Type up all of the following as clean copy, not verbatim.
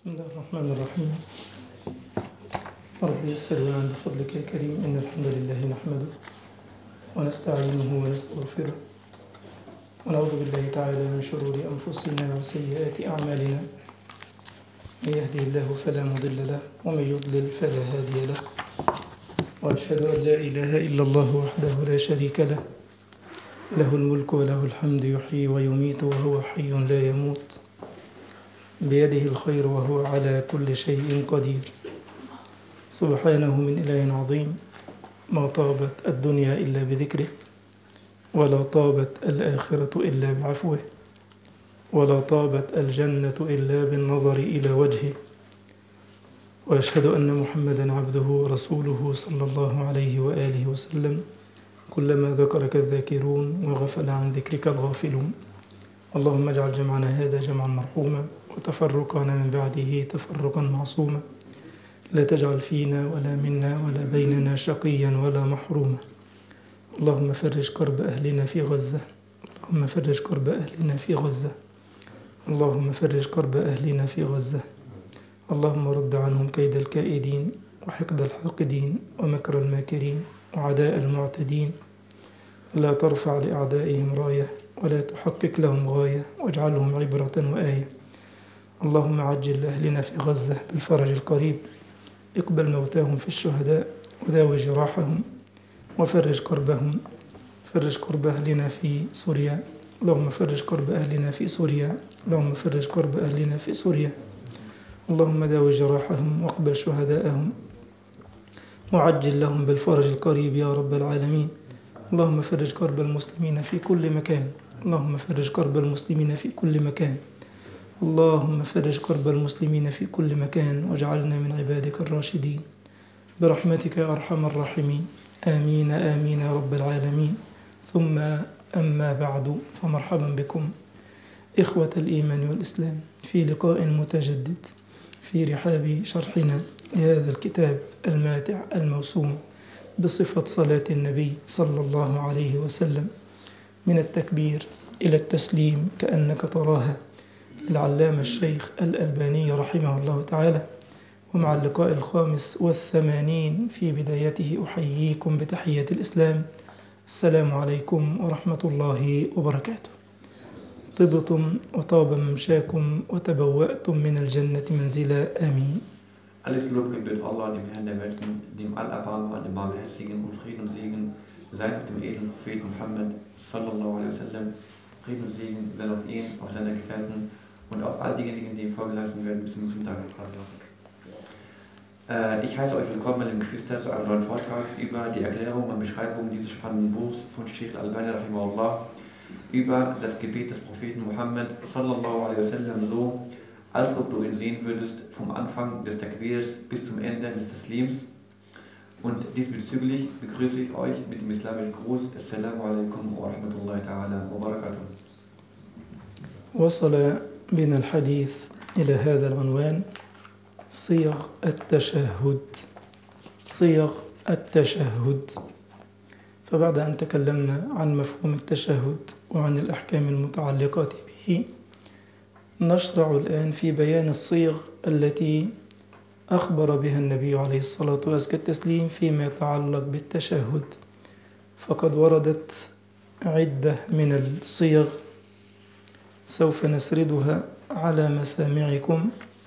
بسم الله الرحمن الرحيم. رب يسر لنا بفضلك يا كريم. إن الحمد لله نحمده ونستعينه ونستغفره ونعوذ بالله تعالى من شرور أنفسنا وسيئات أعمالنا. من يهدي الله فلا مضل له ومن يضلل فلا هادي له، وأشهد أن لا إله إلا الله وحده لا شريك له، له الملك وله الحمد، يحيي ويميت وهو حي لا يموت، بيده الخير وهو على كل شيء قدير. سبحانه من إله عظيم، ما طابت الدنيا إلا بذكره، ولا طابت الآخرة إلا بعفوه، ولا طابت الجنة إلا بالنظر إلى وجهه. وأشهد أن محمدا عبده ورسوله صلى الله عليه وآله وسلم. كلما ذكرك الذاكرون وغفل عن ذكرك الغافلون. اللهم اجعل جمعنا هذا جمعا مرحوما، وتفرقنا من بعده تفرقا معصوما. لا تجعل فينا ولا منا ولا بيننا شقيا ولا محروما. اللهم فرج كرب أهلنا في غزة. اللهم فرج كرب أهلنا في غزة. اللهم فرج كرب أهلنا في غزة. اللهم رد عنهم كيد الكائدين وحقد الحاقدين ومكر الماكرين وعداء المعتدين. لا ترفع لأعدائهم راية ولا تحقق لهم غاية، واجعلهم عبرة وآية. اللهم عجل لأهلنا في غزة بالفرج القريب. اقبل موتاهم في الشهداء وداوي جراحهم وفرج كربهم. فرج كرب أهلنا في سوريا. اللهم فرج كرب أهلنا في سوريا. اللهم فرج كرب أهلنا في سوريا. اللهم داوي جراحهم واقبل شهداءهم وعجل لهم بالفرج القريب يا رب العالمين. اللهم فرج كرب المسلمين في كل مكان. اللهم فرج كرب المسلمين في كل مكان. اللهم فرج كرب المسلمين في كل مكان، واجعلنا من عبادك الراشدين برحمتك يا أرحم الراحمين. آمين آمين يا رب العالمين. ثم أما بعد، فمرحبا بكم إخوة الإيمان والإسلام في لقاء متجدد في رحاب شرحنا لهذا الكتاب الماتع الموسوم بصفة صلاة النبي صلى الله عليه وسلم من التكبير إلى التسليم كأنك تراها، للعلامة الشيخ الألباني رحمه الله تعالى. ومع اللقاء 85 في بدايته أحييكم بتحية الإسلام. السلام عليكم ورحمة الله وبركاته. طبتم وطاب ممشاكم وتبوأتم من الجنة منزلا. آمين. Alles Lob gebührt Allah, dem Herrn der Welten, dem Allerbarmern, dem Barmherzigen, und Frieden und Segen sei mit dem edlen Propheten Muhammad sallallahu alaihi wasallam. Frieden und Segen sei auf ihn, auf seine Gefährten und auf all diejenigen, die ihm Folge leisten werden bis zum Tag der Qual. Ich heiße euch willkommen, meine Geschwister, zu einem neuen Vortrag über die Erklärung und Beschreibung dieses spannenden Buchs von Sheikh Al-Albani rahimahullah über das Gebet des Propheten Muhammad sallallahu alaihi wasallam, so als ob du ihn sehen würdest vom Anfang des Takbirs bis zum Ende des Taslims. Und diesbezüglich begrüße ich euch mit dem islamischen Gruß. Assalamu alaikum wa rahmatullahi ta'ala wa barakatuh. وصل بنا الحديث إلى هذا العنوان: صيغ التشهد. صيغ التشهد. فبعد أن تكلمنا عن مفهوم التشهد وعن الأحكام المتعلقة به، نشرع الآن في بيان الصيغ التي أخبر بها النبي عليه الصلاة والتسليم فيما يتعلق بالتشهد. فقد وردت عدة من الصيغ سوف نسردها على مسامعكم.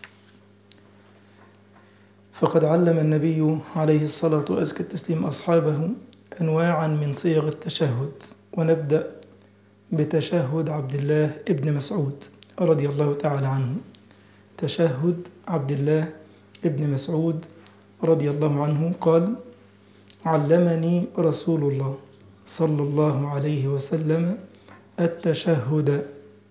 فقد علم النبي عليه الصلاة والتسليم أصحابه أنواعا من صيغ التشهد، ونبدأ بتشهد عبد الله ابن مسعود رضي الله تعالى عنه. تشهد عبد الله ابن مسعود رضي الله عنه قال: علمني رسول الله صلى الله عليه وسلم التشهد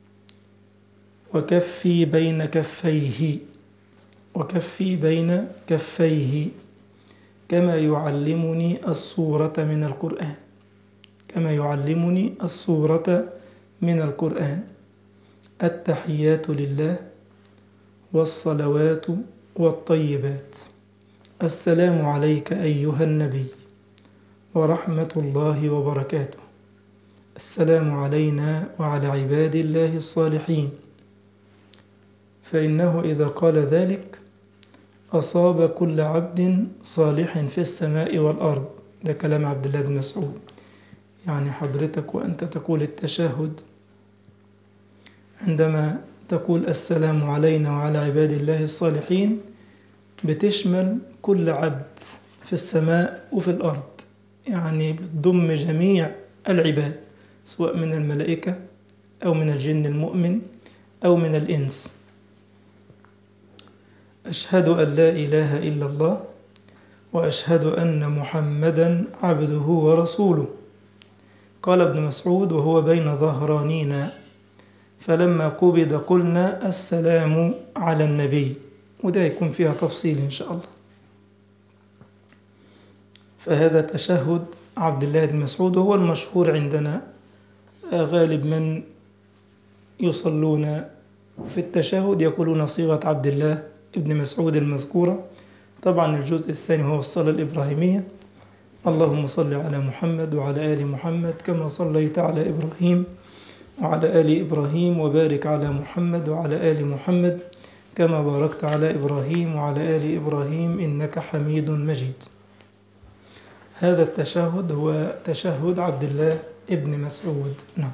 وكفي بين كفيه، وكفي بين كفيه كما يعلمني السورة من القرآن، كما يعلمني السورة من القرآن. التحيات لله والصلوات والطيبات. السلام عليك أيها النبي ورحمة الله وبركاته. السلام علينا وعلى عباد الله الصالحين. فإنه إذا قال ذلك أصاب كل عبد صالح في السماء والأرض. ده كلام عبد الله بن مسعود. يعني حضرتك وأنت تقول التشهد عندما تقول السلام علينا وعلى عباد الله الصالحين بتشمل كل عبد في السماء وفي الأرض، يعني بتضم جميع العباد سواء من الملائكة أو من الجن المؤمن أو من الإنس. أشهد أن لا إله إلا الله وأشهد أن محمدا عبده ورسوله. قال ابن مسعود وهو بين ظهرانينا فلما قبض قلنا السلام على النبي، وده يكون فيها تفصيل إن شاء الله. فهذا تشهد عبد الله بن مسعود هو المشهور عندنا. غالب من يصلون في التشهد يقولون صيغة عبد الله بن مسعود المذكورة. طبعا الجزء الثاني هو الصلاة الإبراهيمية: اللهم صل على محمد وعلى آل محمد كما صليت على إبراهيم وعلى آل إبراهيم وبارك على محمد وعلى آل محمد كما باركت على إبراهيم وعلى آل إبراهيم إنك حميد مجيد. هذا التشهد هو تشهد عبد الله ابن مسعود. نعم.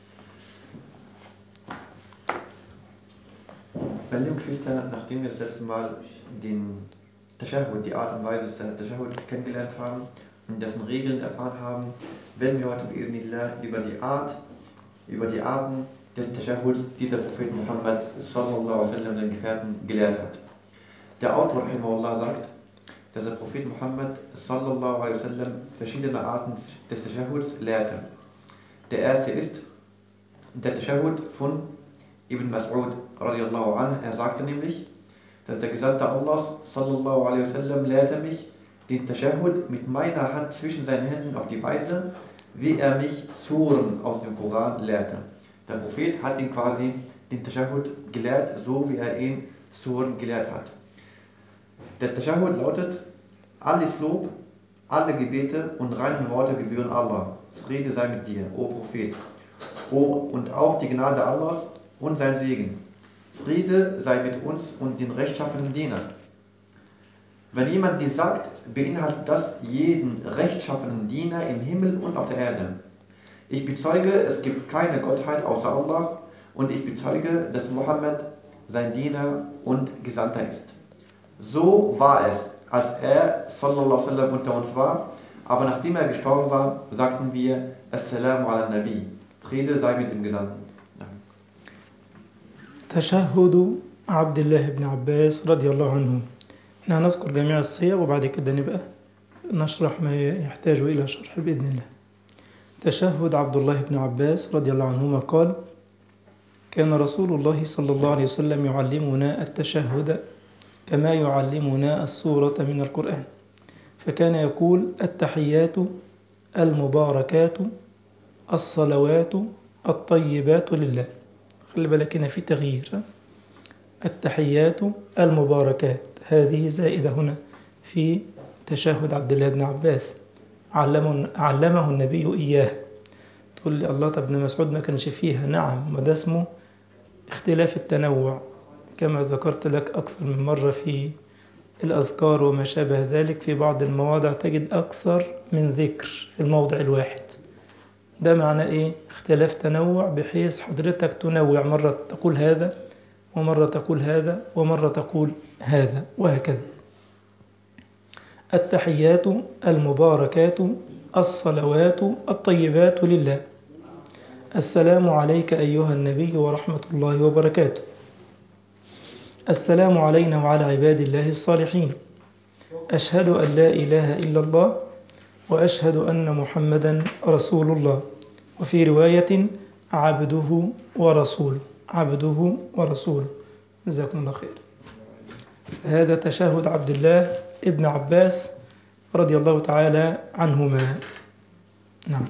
Meine lieben Geschwister, nachdem wir das letzte Mal den Tashahhud, die Art und Weise des Tashahhud kennengelernt haben und dessen Regeln erfahren haben, werden wir heute bi'idhnillah über die Arten des Tashahuds, die der Prophet Muhammad sallallahu alaihi wasallam den Gefährten gelehrt hat. Der Autor rahimahullah sagt, dass der Prophet Muhammad sallallahu alaihi wasallam verschiedene Arten des Tashahuds lehrte. Der erste ist der Tashahhud von Ibn Mas'ud radiallahu anhu. Er sagte nämlich, dass der Gesandte Allahs sallallahu alaihi wasallam lehrte mich den Tashahhud mit meiner Hand zwischen seinen Händen auf die Weise, wie er mich Suren aus dem Koran lehrte. Der Prophet hat ihn quasi den Tashahhud gelehrt, so wie er ihn Suren gelehrt hat. Der Tashahhud lautet: Alles Lob, alle Gebete und reine Worte gebühren Allah. Friede sei mit dir, o Prophet. Und auch die Gnade Allahs und sein Segen. Friede sei mit uns und den rechtschaffenen Dienern. Wenn jemand dies sagt, beinhaltet das jeden rechtschaffenen Diener im Himmel und auf der Erde. Ich bezeuge, es gibt keine Gottheit außer Allah und ich bezeuge, dass Mohammed sein Diener und Gesandter ist. So war es, als er sallallahu alaihi wasallam unter uns war, aber nachdem er gestorben war, sagten wir Assalamu ala Nabi, Friede sei mit dem Gesandten. تشهد عبد الله بن عباس رضي الله عنه. احنا هنذكر جميع الصيغ وبعد كده نبقى نشرح ما يحتاج إلى شرح بإذن الله. تشهد عبد الله بن عباس رضي الله عنهما قال: كان رسول الله صلى الله عليه وسلم يعلمنا التشهد كما يعلمنا السورة من القرآن، فكان يقول: التحيات المباركات الصلوات الطيبات لله. خلي بالك هنا في تغيير، التحيات المباركات هذه زائدة هنا في تشهد عبد الله بن عباس، علمه النبي إياه. تقول لي الله، طب ابن مسعود ما كانش فيها؟ نعم، وده اسمه اختلاف التنوع كما ذكرت لك أكثر من مرة في الأذكار وما شابه ذلك. في بعض المواضع تجد أكثر من ذكر في الموضع الواحد. ده معناه إيه؟ اختلاف تنوع، بحيث حضرتك تنوع، مرة تقول هذا ومرة تقول هذا ومرة تقول هذا وهكذا. التحيات المباركات الصلوات الطيبات لله. السلام عليك أيها النبي ورحمة الله وبركاته. السلام علينا وعلى عباد الله الصالحين. أشهد أن لا إله إلا الله وأشهد أن محمدا رسول الله. وفي رواية عبده ورسوله، عبده ورسوله. جزاكم الله خير. هذا تشهد عبد الله ابن عباس رضي الله تعالى عنهما. نعم.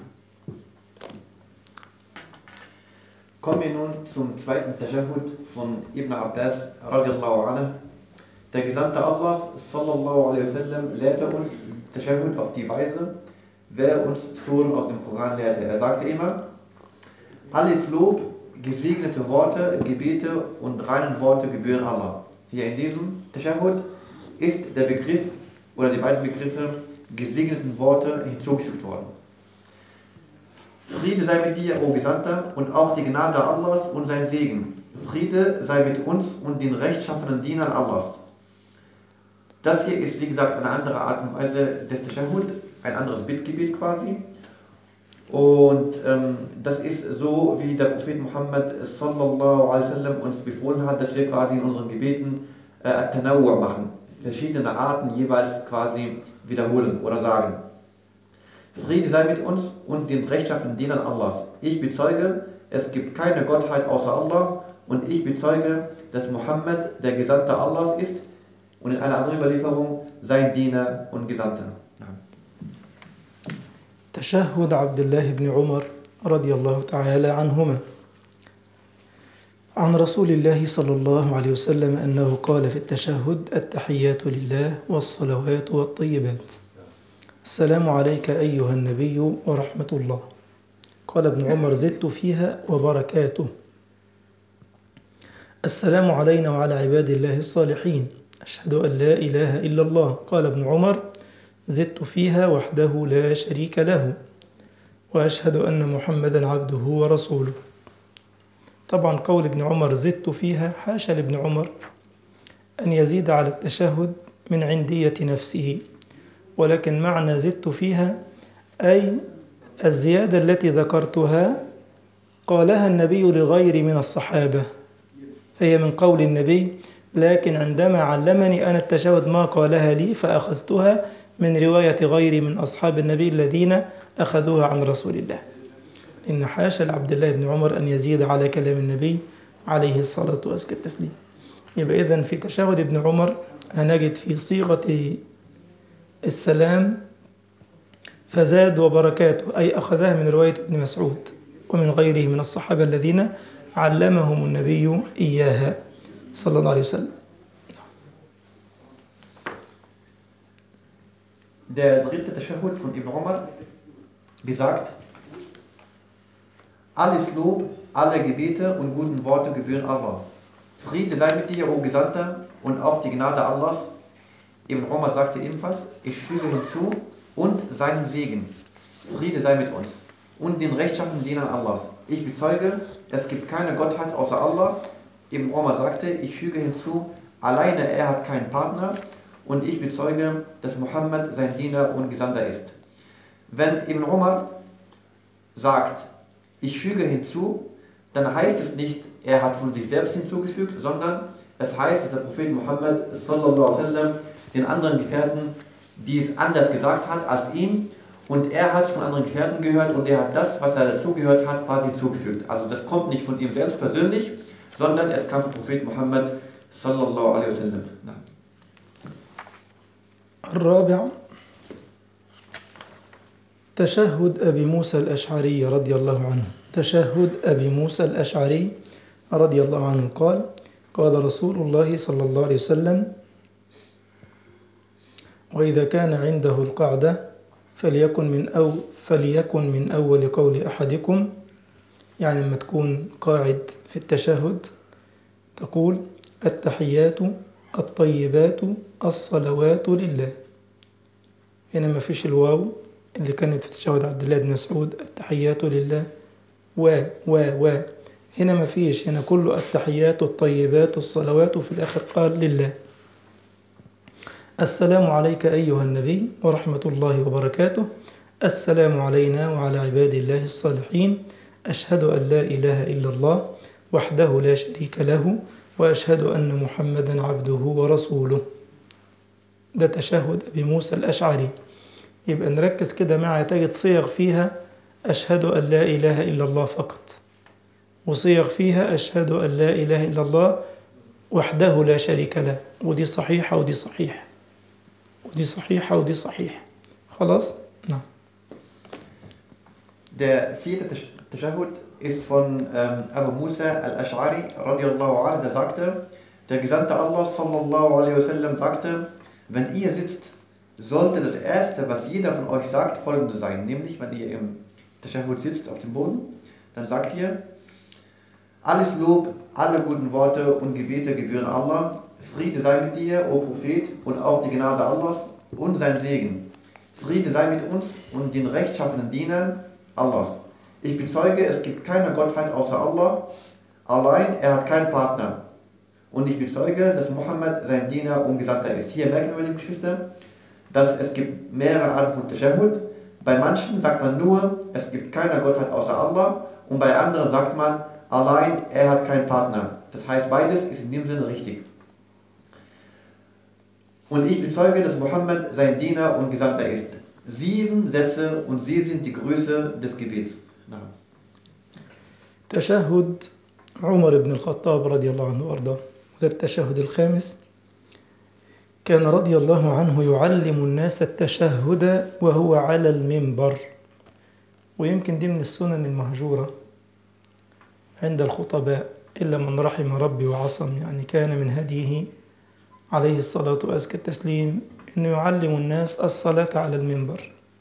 Kommen wir nun zum zweiten Tashahhud von Ibn Abbas radiallahu anhu. Der Gesandte Allahs sallallahu alaihi wasallam lehrte uns Tashahhud auf die Weise, wer uns Suren aus dem Koran lehrte. Er sagte immer: Alles Lob gesegnete Worte, Gebete und reinen Worte gebühren Allah. Hier in diesem Tashahhud ist der Begriff oder die beiden Begriffe gesegneten Worte hinzugefügt worden. Friede sei mit dir, O Gesandter, und auch die Gnade Allahs und sein Segen. Friede sei mit uns und den rechtschaffenen Dienern Allahs. Das hier ist, wie gesagt, eine andere Art und Weise des Tashahhud, ein anderes Bittgebet quasi. Und das ist so, wie der Prophet Muhammad sallallahu alaihi wasallam uns befohlen hat, dass wir quasi in unseren Gebeten At-Tanawwu machen, verschiedene Arten jeweils quasi wiederholen oder sagen. Friede sei mit uns und den rechtschaffenen Dienern Allahs. Ich bezeuge, es gibt keine Gottheit außer Allah und ich bezeuge, dass Muhammad der Gesandte Allahs ist und in einer anderen Überlieferung sein Diener und Gesandter. تشهد عبد الله بن عمر رضي الله تعالى عنهما عن رسول الله صلى الله عليه وسلم أنه قال في التشهد: التحيات لله والصلوات والطيبات، السلام عليك أيها النبي ورحمة الله. قال ابن عمر: زدت فيها وبركاته. السلام علينا وعلى عباد الله الصالحين، أشهد أن لا إله إلا الله. قال ابن عمر: زدت فيها وحده لا شريك له، وأشهد أن محمدا عبده ورسوله. طبعا قول ابن عمر زدت فيها، حاشا لابن عمر أن يزيد على التشهد من عندية نفسه، ولكن معنى زدت فيها أي الزيادة التي ذكرتها قالها النبي لغير من الصحابة، فهي من قول النبي، لكن عندما علمني أنا التشهد ما قالها لي فأخذتها من رواية غيري من أصحاب النبي الذين أخذوها عن رسول الله. إن حاشا لعبد الله بن عمر أن يزيد على كلام النبي عليه الصلاة وأزكى التسليم. يبقى إذن في تشهد ابن عمر هنجد في صيغة السلام فزاد وبركاته، أي أخذها من رواية ابن مسعود ومن غيره من الصحابة الذين علمهم النبي إياها صلى الله عليه وسلم. Der dritte Tashahhud von Ibn Umar besagt: Alles Lob, alle Gebete und guten Worte gebühren Allah. Friede sei mit dir, O Gesandter, und auch die Gnade Allahs. Ibn Umar sagte ebenfalls: Ich füge hinzu, und seinen Segen. Friede sei mit uns und den rechtschaffenen Dienern Allahs. Ich bezeuge, es gibt keine Gottheit außer Allah. Ibn Umar sagte: Ich füge hinzu, alleine er hat keinen Partner. Und ich bezeuge, dass Muhammad sein Diener und Gesandter ist. Wenn Ibn Umar sagt, ich füge hinzu, dann heißt es nicht, er hat von sich selbst hinzugefügt, sondern es heißt, dass der Prophet Muhammad sallallahu alaihi wasallam den anderen Gefährten dies anders gesagt hat als ihm, und er hat von anderen Gefährten gehört und er hat das, was er dazugehört hat, quasi hinzugefügt. Also das kommt nicht von ihm selbst persönlich, sondern es kam vom Prophet Muhammad sallallahu alaihi wasallam. الرابع تشهد أبي موسى الأشعري رضي الله عنه. تشهد أبي موسى الأشعري رضي الله عنه قال: قال رسول الله صلى الله عليه وسلم: وإذا كان عنده القعدة فليكن من أول قول أحدكم، يعني لما تكون قاعد في التشهد تقول: التحيات الطيبات الصلوات لله. هنا ما فيش الواو اللي كانت في تشهد عبد الله بن مسعود، التحيات لله و هنا ما فيش، هنا كله التحيات الطيبات الصلوات، وفي الآخر قال لله. السلام عليك أيها النبي ورحمة الله وبركاته، السلام علينا وعلى عباد الله الصالحين، أشهد أن لا إله إلا الله وحده لا شريك له، وأشهد أن محمدا عبده ورسوله. ده تشهد أبي موسى الأشعري. يبقى نركز كده معي، تجد صيغ فيها أشهد أن لا إله إلا الله فقط، وصيغ فيها أشهد أن لا إله إلا الله وحده لا شريك له، ودي صحيحة ودي صحيحة ودي صحيحة ودي صحيحة. خلاص؟ نعم. Der vierte Tashahhud ist von Abu Musa al-Ash'ari radiallahu anhu, der sagte, der Gesandte Allah sallallahu alaihi wasallam sagte: Wenn ihr sitzt, sollte das Erste, was jeder von euch sagt, folgende sein. Nämlich, wenn ihr im Tashahhud sitzt auf dem Boden, dann sagt ihr: Alles Lob, alle guten Worte und Gebete gebühren Allah. Friede sei mit dir, o Prophet, und auch die Gnade Allahs und sein Segen. Friede sei mit uns und den rechtschaffenen Dienern Allahs. Ich bezeuge, es gibt keine Gottheit außer Allah. Allein, er hat keinen Partner. Und ich bezeuge, dass Mohammed sein Diener und Gesandter ist. Hier merken wir, liebe Geschwister, dass es gibt mehrere Arten von Tashahhud. Bei manchen sagt man nur, es gibt keine Gottheit außer Allah. Und bei anderen sagt man, allein, er hat keinen Partner. Das heißt, beides ist in dem Sinne richtig. Und ich bezeuge, dass Mohammed sein Diener und Gesandter ist. 7 Sätze und sie sind die Größe des Gebets. تشهد عمر بن الخطاب رضي الله عنه وأرضاه، وده التشهد الخامس. كان رضي الله عنه يعلم الناس التشهد وهو على المنبر، ويمكن دي من السنن المهجورة عند الخطباء إلا من رحم ربي وعصم. يعني كان من هديه عليه الصلاة وأزكى التسليم أنه يعلم الناس الصلاة على المنبر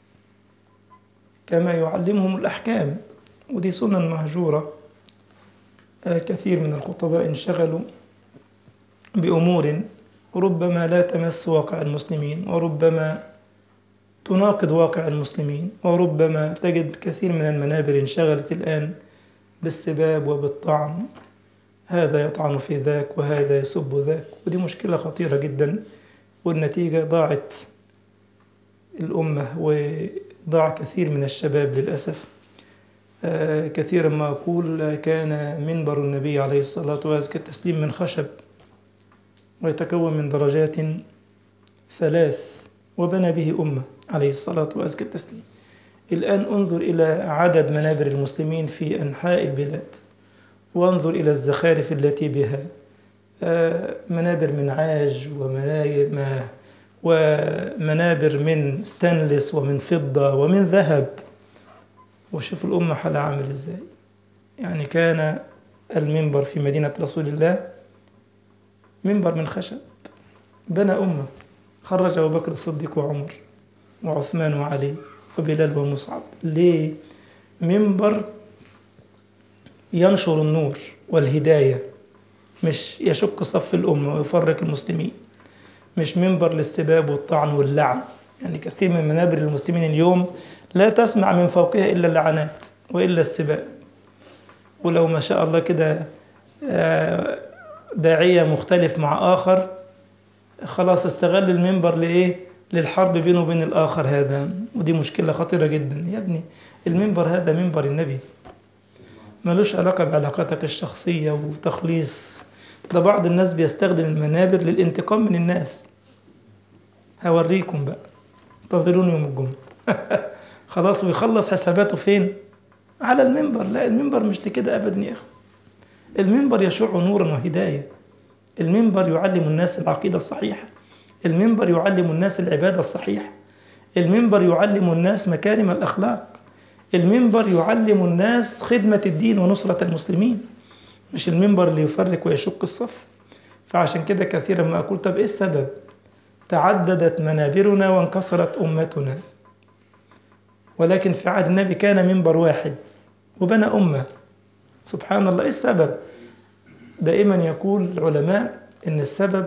كما يعلمهم الأحكام، ودي سنن مهجورة. كثير من الخطباء انشغلوا بأمور ربما لا تمس واقع المسلمين، وربما تناقض واقع المسلمين، وربما تجد كثير من المنابر انشغلت الآن بالسباب وبالطعن، هذا يطعن في ذاك وهذا يسب ذاك، ودي مشكلة خطيرة جدا، والنتيجة ضاعت الأمة وضاع كثير من الشباب للأسف. كثيرا ما أقول كان منبر النبي عليه الصلاة وأزكى التسليم من خشب ويتكون من درجات 3 وبنى به أمة عليه الصلاة وأزكى التسليم. الآن انظر إلى عدد منابر المسلمين في أنحاء البلاد، وانظر إلى الزخارف التي بها، منابر من عاج ومنابر من ستانلس ومن فضة ومن ذهب. وشوف الأمة حالها عامل إزاي. يعني كان المنبر في مدينة رسول الله منبر من خشب، بنى أمة، خرج أبو بكر الصديق وعمر وعثمان وعلي وبلال ومصعب. ليه؟ منبر ينشر النور والهداية، مش يشق صف الأمة ويفرق المسلمين، مش منبر للسباب والطعن واللعن. يعني كثير من منابر المسلمين اليوم لا تسمع من فوقها إلا اللعنات وإلا السباب. ولو ما شاء الله كده داعية مختلف مع آخر، خلاص استغل المنبر لإيه؟ للحرب بينه وبين الآخر هذا، ودي مشكلة خطيرة جدا. يا ابني المنبر هذا منبر النبي، ملوش علاقة بعلاقاتك الشخصية وتخليص. ده بعض الناس بيستخدم المنابر للانتقام من الناس. هوريكم بقى، انتظروني يوم الجمعة. خلاص، ويخلص حساباته فين؟ على المنبر. لا، المنبر مش لكده أبدا يا أخو. المنبر يشع نورا وهداية. المنبر يعلم الناس العقيدة الصحيحة. المنبر يعلم الناس العبادة الصحيحة. المنبر يعلم الناس مكارم الأخلاق. المنبر يعلم الناس خدمة الدين ونصرة المسلمين، مش المنبر اللي يفرق ويشق الصف. فعشان كده كثيرا ما أقول طب إيه السبب؟ تعددت منابرنا وانكسرت أمتنا، ولكن في عهد النبي كان منبر واحد وبنى أمة. سبحان الله. إيه السبب؟ دائما يقول العلماء إن السبب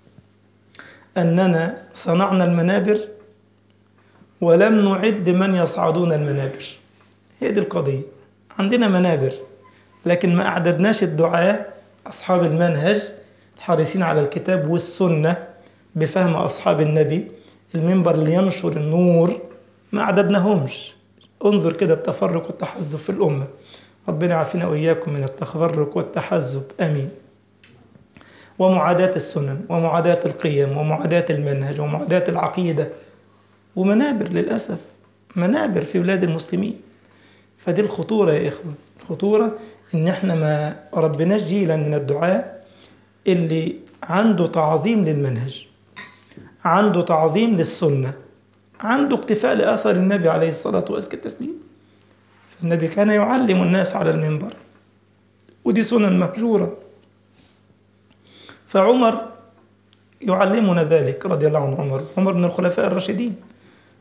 أننا صنعنا المنابر ولم نعد من يصعدون المنابر. هي دي القضية. عندنا منابر لكن ما أعددناش الدعاة أصحاب المنهج الحريصين على الكتاب والسنة بفهم أصحاب النبي، المنبر اللي ينشر النور، ما أعددناهمش. انظر كده التفرق والتحزب في الأمة. ربنا يعافينا وإياكم من التفرق والتحزب، آمين. ومعاداة السنن ومعاداة القيم ومعاداة المنهج ومعاداة العقيدة، ومنابر للأسف، منابر في بلاد المسلمين. فدي الخطورة يا إخوة. الخطورة إن إحنا ما ربناش جيلا من الدعاء اللي عنده تعظيم للمنهج، عنده تعظيم للسنة، عنده اكتفاء لآثار النبي عليه الصلاة والسلام. النبي كان يعلم الناس على المنبر، ودي سنن مهجورة. فعمر يعلمنا ذلك رضي الله عنه. عمر من الخلفاء الراشدين،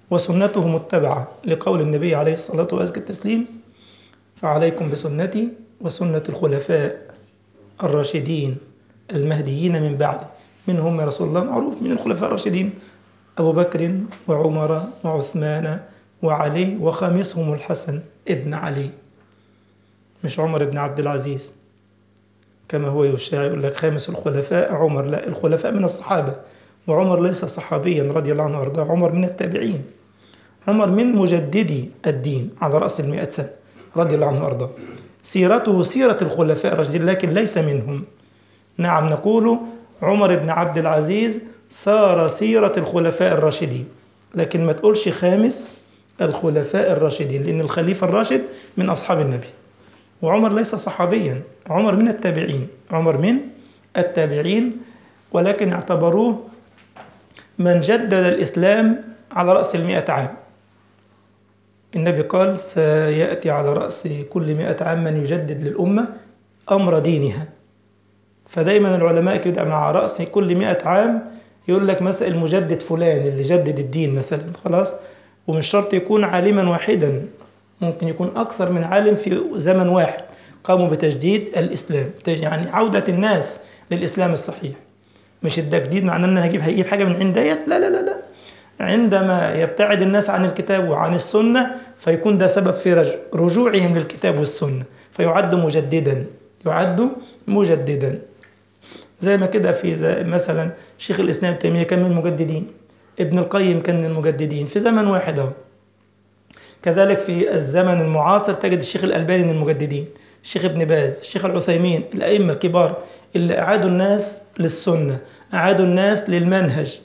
وسنته متبعة لقول النبي عليه الصلاة والسلام: فعليكم بسنتي وسنة الخلفاء الراشدين المهديين من بعده. من هم يا رسول الله؟ معروف من الخلفاء الراشدين أبو بكر وعمر وعثمان وعلي، وخامسهم الحسن ابن علي، مش عمر بن عبد العزيز كما هو يشاع، يقول لك خامس الخلفاء عمر. لا، الخلفاء من الصحابة، وعمر ليس صحابيا رضي الله عنه وارضاه، عمر من التابعين، عمر من مجددي الدين على رأس 100 سنة رضي الله عنه وارضاه. سيرته سيرة الخلفاء الراشدين لكن ليس منهم. نعم، نقول عمر بن عبد العزيز سار سيرة الخلفاء الراشدين، لكن ما تقولش خامس الخلفاء الراشدين، لأن الخليفة الراشد من أصحاب النبي، وعمر ليس صحابيا، عمر من التابعين، عمر من التابعين، ولكن اعتبروه من جدد الإسلام على رأس 100 عام. النبي قال سيأتي على رأس كل 100 عام من يجدد للأمة أمر دينها. فدايما العلماء كده مع رأس كل 100 عام يقول لك مثلا المجدد فلان اللي جدد الدين مثلا، خلاص. ومش شرط يكون عالما واحدا، ممكن يكون أكثر من عالم في زمن واحد قاموا بتجديد الإسلام، يعني عودة الناس للإسلام الصحيح. مش التجديد معناه أن أنا هجيب حاجة من عند ديت، لا لا لا لا. عندما يبتعد الناس عن الكتاب وعن السنة فيكون ده سبب في رجوعهم للكتاب والسنة، فيعد مجددا، يعد مجددا. زي ما كده في مثلا شيخ الإسلام ابن تيمية كان من المجددين، ابن القيم كان من المجددين في زمن واحد. كذلك في الزمن المعاصر تجد الشيخ الألباني من المجددين، الشيخ ابن باز، الشيخ العثيمين، الأئمة الكبار اللي أعادوا الناس للسنة، أعادوا الناس للمنهج.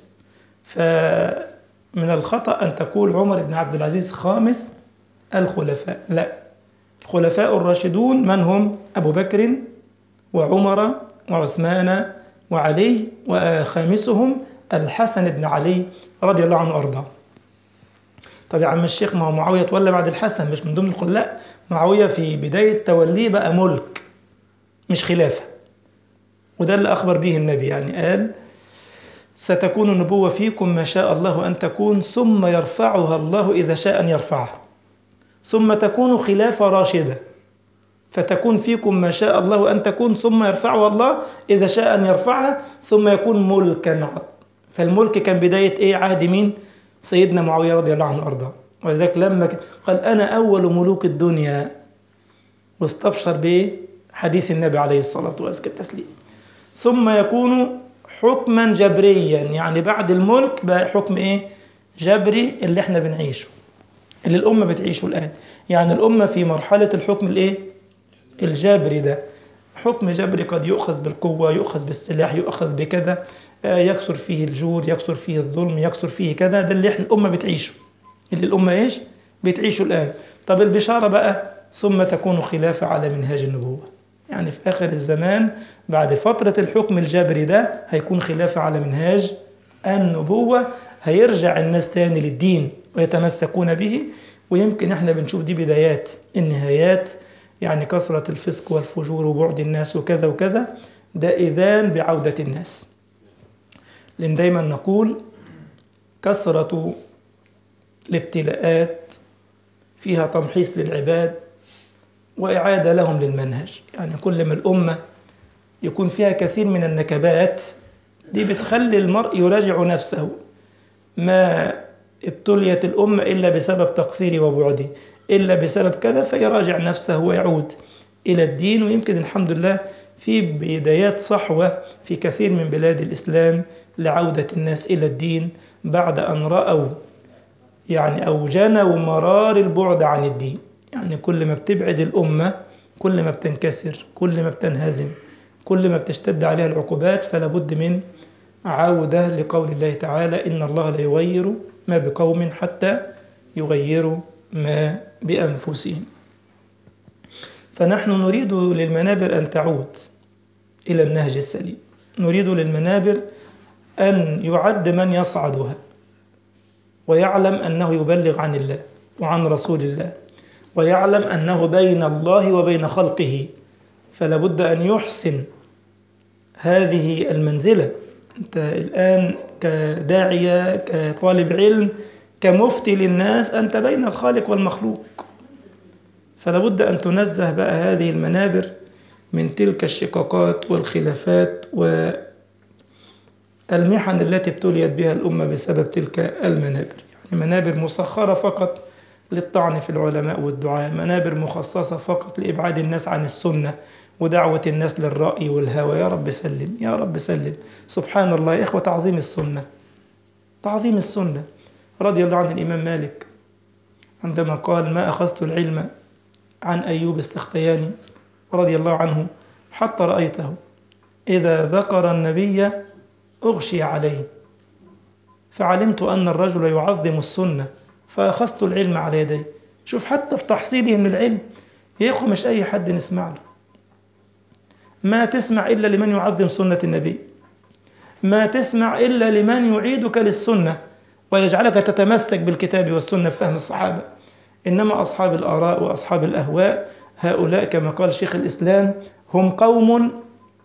فمن الخطأ أن تقول عمر بن عبد العزيز خامس الخلفاء، لا، الخلفاء الراشدون من هم؟ أبو بكر وعمر وعثمان وعلي، وخامسهم الحسن بن علي رضي الله عنه وأرضاه. طب يا عم الشيخ، ما هو معاوية تولى بعد الحسن مش من ضمن الخلفاء؟ معاوية في بداية توليه بقى ملك مش خلافة، وده اللي أخبر به النبي، يعني قال ستكون النبوة فيكم ما شاء الله أن تكون، ثم يرفعها الله إذا شاء أن يرفعها، ثم تكون خلافة راشدة، فتكون فيكم ما شاء الله أن تكون، ثم يرفعها الله إذا شاء أن يرفعها، ثم يكون ملكا. فالملك كان بداية إيه؟ عهد مين؟ سيدنا معاوية رضي الله عنه وأرضاه. ولذلك لما قال أنا أول ملوك الدنيا، واستبشر بحديث النبي عليه الصلاة والسلام. ثم يكون حكما جبريا، يعني بعد الملك بقى حكم إيه؟ جبري، اللي احنا بنعيشه، اللي الأمة بتعيشه الآن. يعني الأمة في مرحلة الحكم الإيه؟ الجبري. ده حكم جبري قد يؤخذ بالقوة، يؤخذ بالسلاح، يؤخذ بكذا، يكثر فيه الجور، يكثر فيه الظلم، يكثر فيه كذا. ده اللي احنا الأمة بتعيشه، اللي الأمة إيش؟ بتعيشه الآن. طب البشارة بقى ثم تكون خلافة على منهاج النبوة، يعني في آخر الزمان بعد فترة الحكم الجبري ده هيكون خلافة على منهاج النبوة، هيرجع الناس تاني للدين ويتمسكون به. ويمكن احنا بنشوف دي بدايات النهايات، يعني كثرة الفسق والفجور وبعد الناس وكذا وكذا، ده إذان بعودة الناس. لأن دايما نقول كثرة الابتلاءات فيها تمحيص للعباد وإعادة لهم للمنهج. يعني كل ما الأمة يكون فيها كثير من النكبات دي بتخلي المرء يراجع نفسه، ما ابتليت الأمة إلا بسبب تقصيري وبعدي، إلا بسبب كذا، فيراجع نفسه ويعود إلى الدين. ويمكن الحمد لله في بدايات صحوة في كثير من بلاد الإسلام لعودة الناس إلى الدين بعد أن رأوا يعني أو جنوا مرار البعد عن الدين. يعني كل ما بتبعد الأمة كل ما بتنكسر، كل ما بتنهزم، كل ما بتشتد عليها العقوبات، فلا بد من عودة لقول الله تعالى إن الله لا يغير ما بقوم حتى يغيروا ما بأنفسهم. فنحن نريد للمنابر أن تعود إلى النهج السليم، نريد للمنابر أن يعد من يصعدها ويعلم أنه يبلغ عن الله وعن رسول الله، ويعلم أنه بين الله وبين خلقه، فلا بد أن يحسن هذه المنزلة. أنت الآن كداعية، كطالب علم، كمفتي للناس، أنت بين الخالق والمخلوق، فلا بد أن تنزه بقى هذه المنابر من تلك الشقاقات والخلافات والمحن التي ابتليت بها الأمة بسبب تلك المنابر. يعني منابر مسخرة فقط للطعن في العلماء والدعاء، منابر مخصصة فقط لإبعاد الناس عن السنة ودعوة الناس للرأي والهوى. يا رب سلم يا رب سلم. سبحان الله يا إخوة، تعظيم السنة، تعظيم السنة. رضي الله عن الإمام مالك عندما قال: ما أخذت العلم عن أيوب السختياني رضي الله عنه حتى رأيته إذا ذكر النبي أغشي عليه، فعلمت أن الرجل يعظم السنة فأخذت العلم على يديه. شوف حتى في تحصيله من العلم يا إخوة مش أي حد نسمع له. ما تسمع إلا لمن يعظم سنة النبي، ما تسمع إلا لمن يعيدك للسنة ويجعلك تتمسك بالكتاب والسنة في فهم الصحابة. إنما أصحاب الآراء وأصحاب الأهواء هؤلاء كما قال شيخ الإسلام هم قوم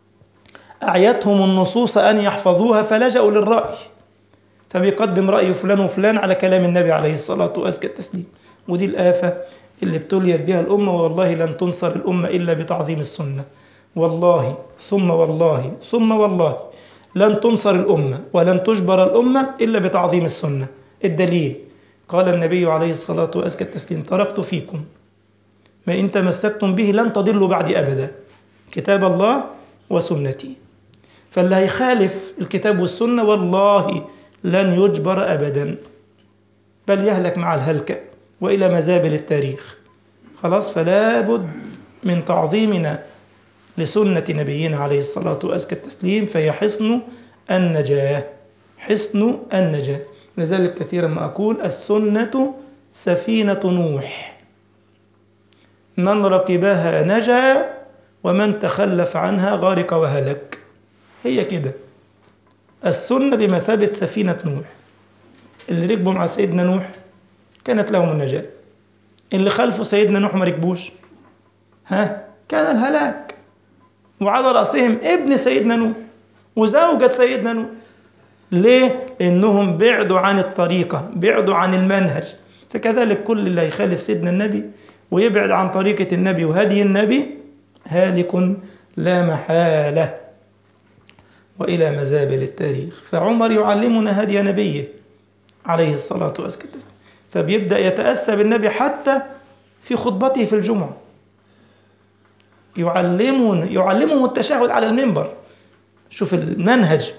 أعيتهم النصوص أن يحفظوها فلجأوا للرأي، فبيقدم رأي فلان وفلان على كلام النبي عليه الصلاة وأزكى التسليم. ودي الآفة اللي ابتليت بها الأمة. والله لن تنصر الأمة إلا بتعظيم السنة، والله ثم والله ثم والله لن تنصر الأمة ولن تجبر الأمة إلا بتعظيم السنة. الدليل قال النبي عليه الصلاة وأزكى التسليم: تركت فيكم ما إن تمسكتم به لن تضلوا بعد أبدا، كتاب الله وسنتي. فاللي هيخالف الكتاب والسنة والله لن يجبر أبدا، بل يهلك مع الهلكة وإلى مزابل التاريخ. خلاص، فلا بد من تعظيمنا لسنة نبينا عليه الصلاة وأزكى التسليم، فهي حصن النجاة، حصن النجاة. لذلك كثيرا ما أقول: السنة سفينة نوح، من ركبها نجا ومن تخلف عنها غارق وهلك. هي كده، السنة بمثابة سفينة نوح. اللي ركبوا مع سيدنا نوح كانت لهم النجاة، اللي خلفوا سيدنا نوح ما ركبوش كان الهلاك. وعلى رأسهم ابن سيدنا نوح وزوجة سيدنا نوح. ليه؟ لأنهم بعدوا عن الطريقة، بعدوا عن المنهج. فكذلك كل اللي يخالف سيدنا النبي ويبعد عن طريقة النبي وهدي النبي هالك لا محالة وإلى مزابل التاريخ. فعمر يعلمنا هدي نبيه عليه الصلاة والسلام، فبيبدأ يتأسى بالنبي حتى في خطبته في الجمعة، يعلمهم التشهد على المنبر. شوف المنهج.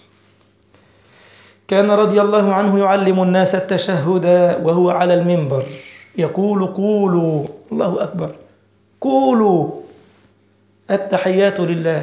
كان رضي الله عنه يعلم الناس التشهد وهو على المنبر يقول: قولوا الله أكبر، قولوا التحيات لله،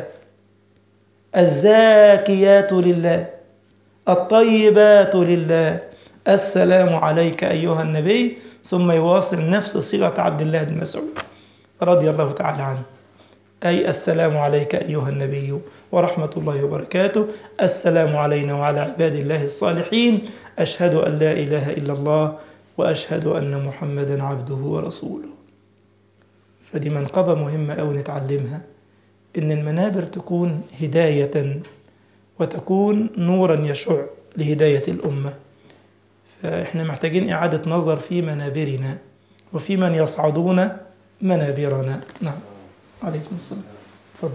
الزاكيات لله، الطيبات لله، السلام عليك أيها النبي. ثم يواصل نفس صيغة عبد الله بن مسعود رضي الله تعالى عنه، أي السلام عليك أيها النبي ورحمة الله وبركاته، السلام علينا وعلى عباد الله الصالحين، أشهد أن لا إله إلا الله وأشهد أن محمدا عبده ورسوله. فدي منقبة مهمة أو نتعلمها، إن المنابر تكون هداية وتكون نورا يشع لهداية الأمة. فإحنا محتاجين إعادة نظر في منابرنا وفي من يصعدون منابرنا. نعم، عليكم السلام. تفضل.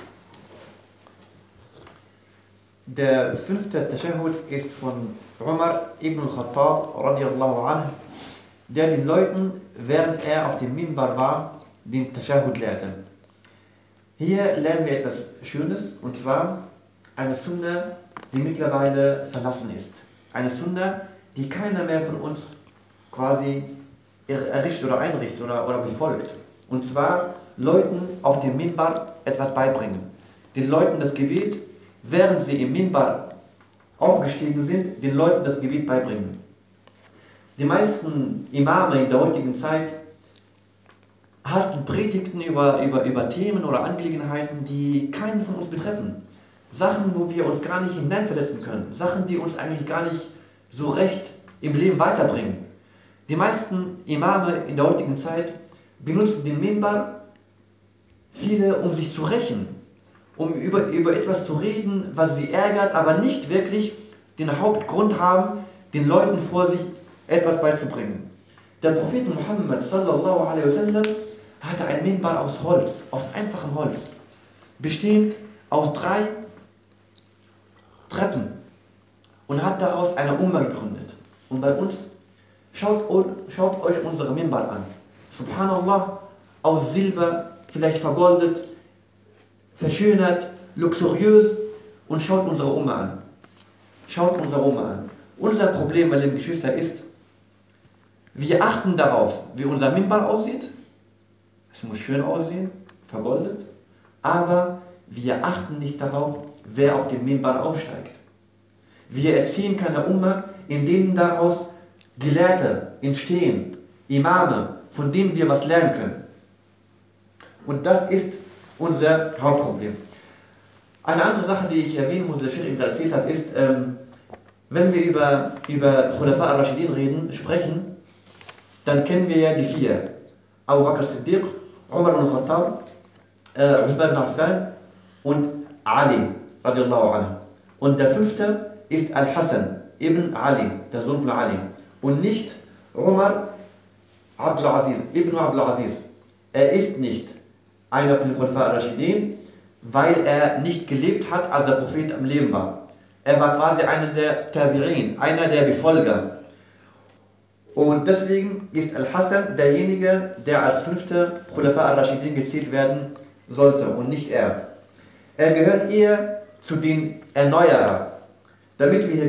Der 5. Tashahhud ist von Umar ibn al-Khattab radiallahu anhu, der den Leuten, während er auf dem Minbar war, den Tashahhud lehrte. Hier lernen wir etwas Schönes, und zwar eine Sunna, die mittlerweile verlassen ist. Eine Sunna, die keiner mehr von uns quasi errichtet oder einrichtet oder befolgt. Und zwar Leuten auf dem Minbar etwas beibringen. Den Leuten das Gebet, während sie im Minbar aufgestiegen sind, den Leuten das Gebet beibringen. Die meisten Imame in der heutigen Zeit halten Predigten über Themen oder Angelegenheiten, die keinen von uns betreffen. Sachen, wo wir uns gar nicht hineinversetzen können. Sachen, die uns eigentlich gar nicht so recht im Leben weiterbringen. Die meisten Imame in der heutigen Zeit benutzen den Minbar, viele, um sich zu rächen, um über etwas zu reden, was sie ärgert, aber nicht wirklich den Hauptgrund haben, den Leuten vor sich etwas beizubringen. Der Prophet Muhammad sallallahu alaihi wasallam hatte ein Minbar aus Holz, aus einfachem Holz, bestehend aus 3 Treppen und hat daraus eine Umma gegründet. Und bei uns, schaut euch unsere Minbar an. Subhanallah, aus Silber, vielleicht vergoldet, verschönert, luxuriös, und schaut unsere Umma an. Schaut unsere Umma an. Unser Problem, meine lieben Geschwister, ist, wir achten darauf, wie unser Minbar aussieht. Es muss schön aussehen, vergoldet, aber wir achten nicht darauf, wer auf dem Minbar aufsteigt. Wir erziehen keine Umma, in denen daraus Gelehrte entstehen, Imame, von denen wir was lernen können. Und das ist unser Hauptproblem. Eine andere Sache, die ich erwähnen muss, die der Sheikh eben gerade erzählt hat, ist, wenn wir über Khulafa al-Rashidin sprechen, dann kennen wir ja die 4. Abu Bakr as-Siddiq, Umar al-Khattab, Uthman ibn Affan und Ali, radiallahu anhu. Und der 5. ist Al-Hassan ibn Ali, der Sohn von Ali. Und nicht Umar Abdul Aziz, ibn Abdul Aziz. Er ist nicht einer von den Khulafa al-Rashidin, weil er nicht gelebt hat, als der Prophet am Leben war. Er war quasi einer der Tabi'in, einer der Befolger. Und deswegen ist Al-Hassan derjenige, der als 5. Khulafa al-Rashidin gezählt werden sollte und nicht er. Er gehört eher zu den Erneuerer. Damit wir hier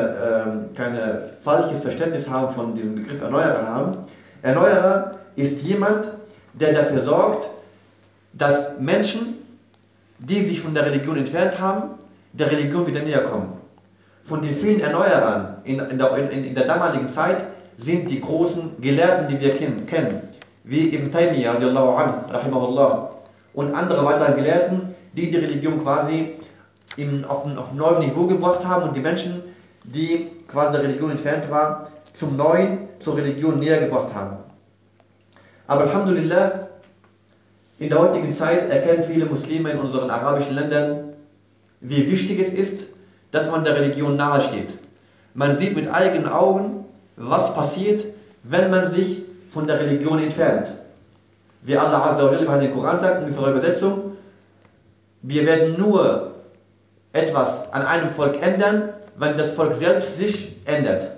keine falsches Verständnis haben von diesem Begriff Erneuerer haben. Erneuerer ist jemand, der dafür sorgt, dass Menschen, die sich von der Religion entfernt haben, der Religion wieder näher kommen. Von den vielen Erneuerern in der damaligen Zeit sind die großen Gelehrten, die wir kennen, wie Ibn Taymiyyah, radiallahu anhu, rahimahullah, und andere weitere Gelehrten, die Religion quasi auf ein neues Niveau gebracht haben und die Menschen, die quasi der Religion entfernt waren, zur Religion näher gebracht haben. Aber Alhamdulillah, in der heutigen Zeit erkennen viele Muslime in unseren arabischen Ländern, wie wichtig es ist, dass man der Religion nahe steht. Man sieht mit eigenen Augen, was passiert, wenn man sich von der Religion entfernt. Wie Allah Azza wa Jalla in den Koran sagt, in unserer Übersetzung, wir werden nur etwas an einem Volk ändern, wenn das Volk selbst sich ändert.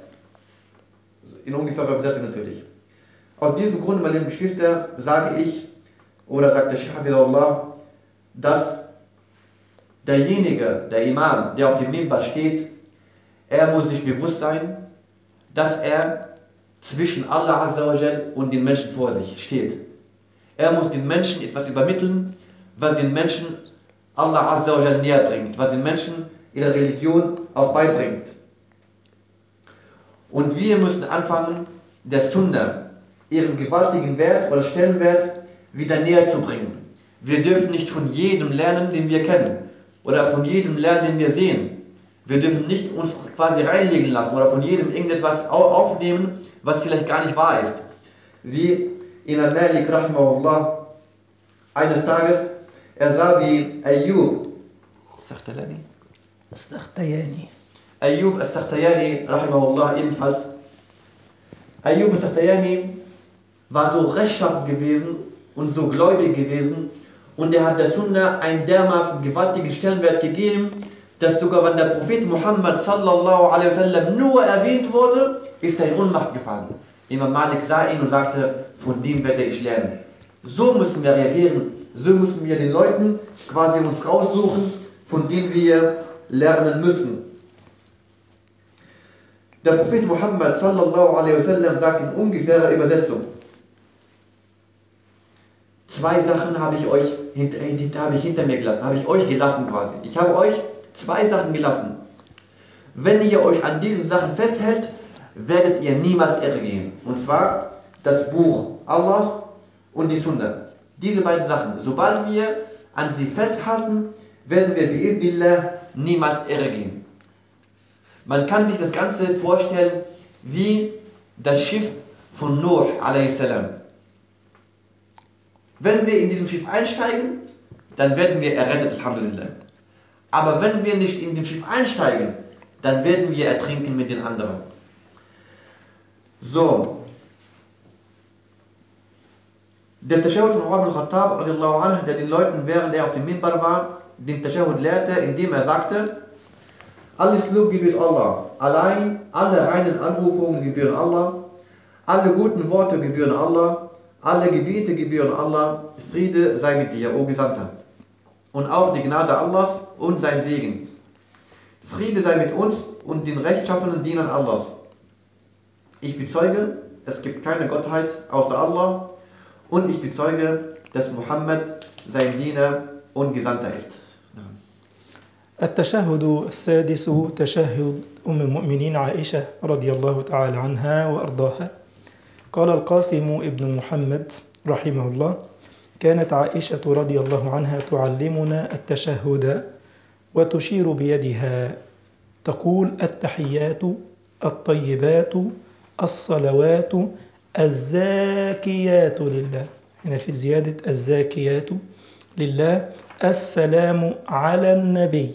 In ungefährer Übersetzung natürlich. Aus diesem Grund, meine lieben Geschwister, sage ich, oder sagt der Sheikh Hafidahullah, dass derjenige, der Imam, der auf dem Minbar steht, er muss sich bewusst sein, dass er zwischen Allah Azza wa Jal und den Menschen vor sich steht. Er muss den Menschen etwas übermitteln, was den Menschen Allah Azza wa Jal näher bringt, was den Menschen ihre Religion auch beibringt. Und wir müssen anfangen, der Sunna, ihren gewaltigen Wert oder Stellenwert wieder näher zu bringen. Wir dürfen nicht von jedem lernen, den wir kennen, oder von jedem lernen, den wir sehen. Wir dürfen nicht uns quasi reinlegen lassen oder von jedem irgendetwas aufnehmen, was vielleicht gar nicht wahr ist. Wie Imam Malik rahimahullah eines Tages, er sah wie Ayyub as-Sakhtiyani rahimahullah ebenfalls. Ayyub as-Sakhtiyani war so rechtschaffen gewesen und so gläubig gewesen und er hat der Sunna einen dermaßen gewaltigen Stellenwert gegeben, dass sogar wenn der Prophet Muhammad sallallahu alaihi wasallam nur erwähnt wurde, ist er in Ohnmacht gefallen. Imam Malik sah ihn und sagte, von dem werde ich lernen. So müssen wir reagieren, so müssen wir den Leuten quasi uns raussuchen, von denen wir lernen müssen. Der Prophet Muhammad sallallahu alaihi wasallam sagt in ungefährer Übersetzung, 2 Sachen habe ich hinter mir gelassen, habe ich euch gelassen quasi. Ich habe euch 2 Sachen gelassen. Wenn ihr euch an diesen Sachen festhält, werdet ihr niemals irre gehen. Und zwar das Buch Allahs und die Sunna. Diese beiden Sachen. Sobald wir an sie festhalten, werden wir bi'idhnillah niemals irre gehen. Man kann sich das Ganze vorstellen wie das Schiff von Nuh a.s. Wenn wir in diesem Schiff einsteigen, dann werden wir errettet, alhamdulillah. Aber wenn wir nicht in dem Schiff einsteigen, dann werden wir ertrinken mit den anderen. So. Der Tashahud von Umar ibn Khattab radiallahu anhu, der den Leuten, während er auf dem Minbar war, den Tashahud lehrte, indem er sagte: Alles Lob gebührt Allah, allein alle reinen Anrufungen gebühren Allah, alle guten Worte gebühren Allah, alle Gebete gebühren Allah, Friede sei mit dir, o Gesandter. Und auch die Gnade Allahs und sein Segen. Friede sei mit uns und den rechtschaffenen Dienern Allahs. Ich bezeuge, es gibt keine Gottheit außer Allah, und ich bezeuge, dass Muhammad sein Diener und Gesandter ist. التشهد السادس تشهد أم المؤمنين عائشة رضي الله تعالى عنها وأرضاها. قال القاسم ابن محمد رحمه الله: كانت عائشة رضي الله عنها تعلمنا التشهد وتشير بيدها تقول: التحيات الطيبات الصلوات الزاكيات لله. هنا في زيادة الزاكيات لله. السلام على النبي،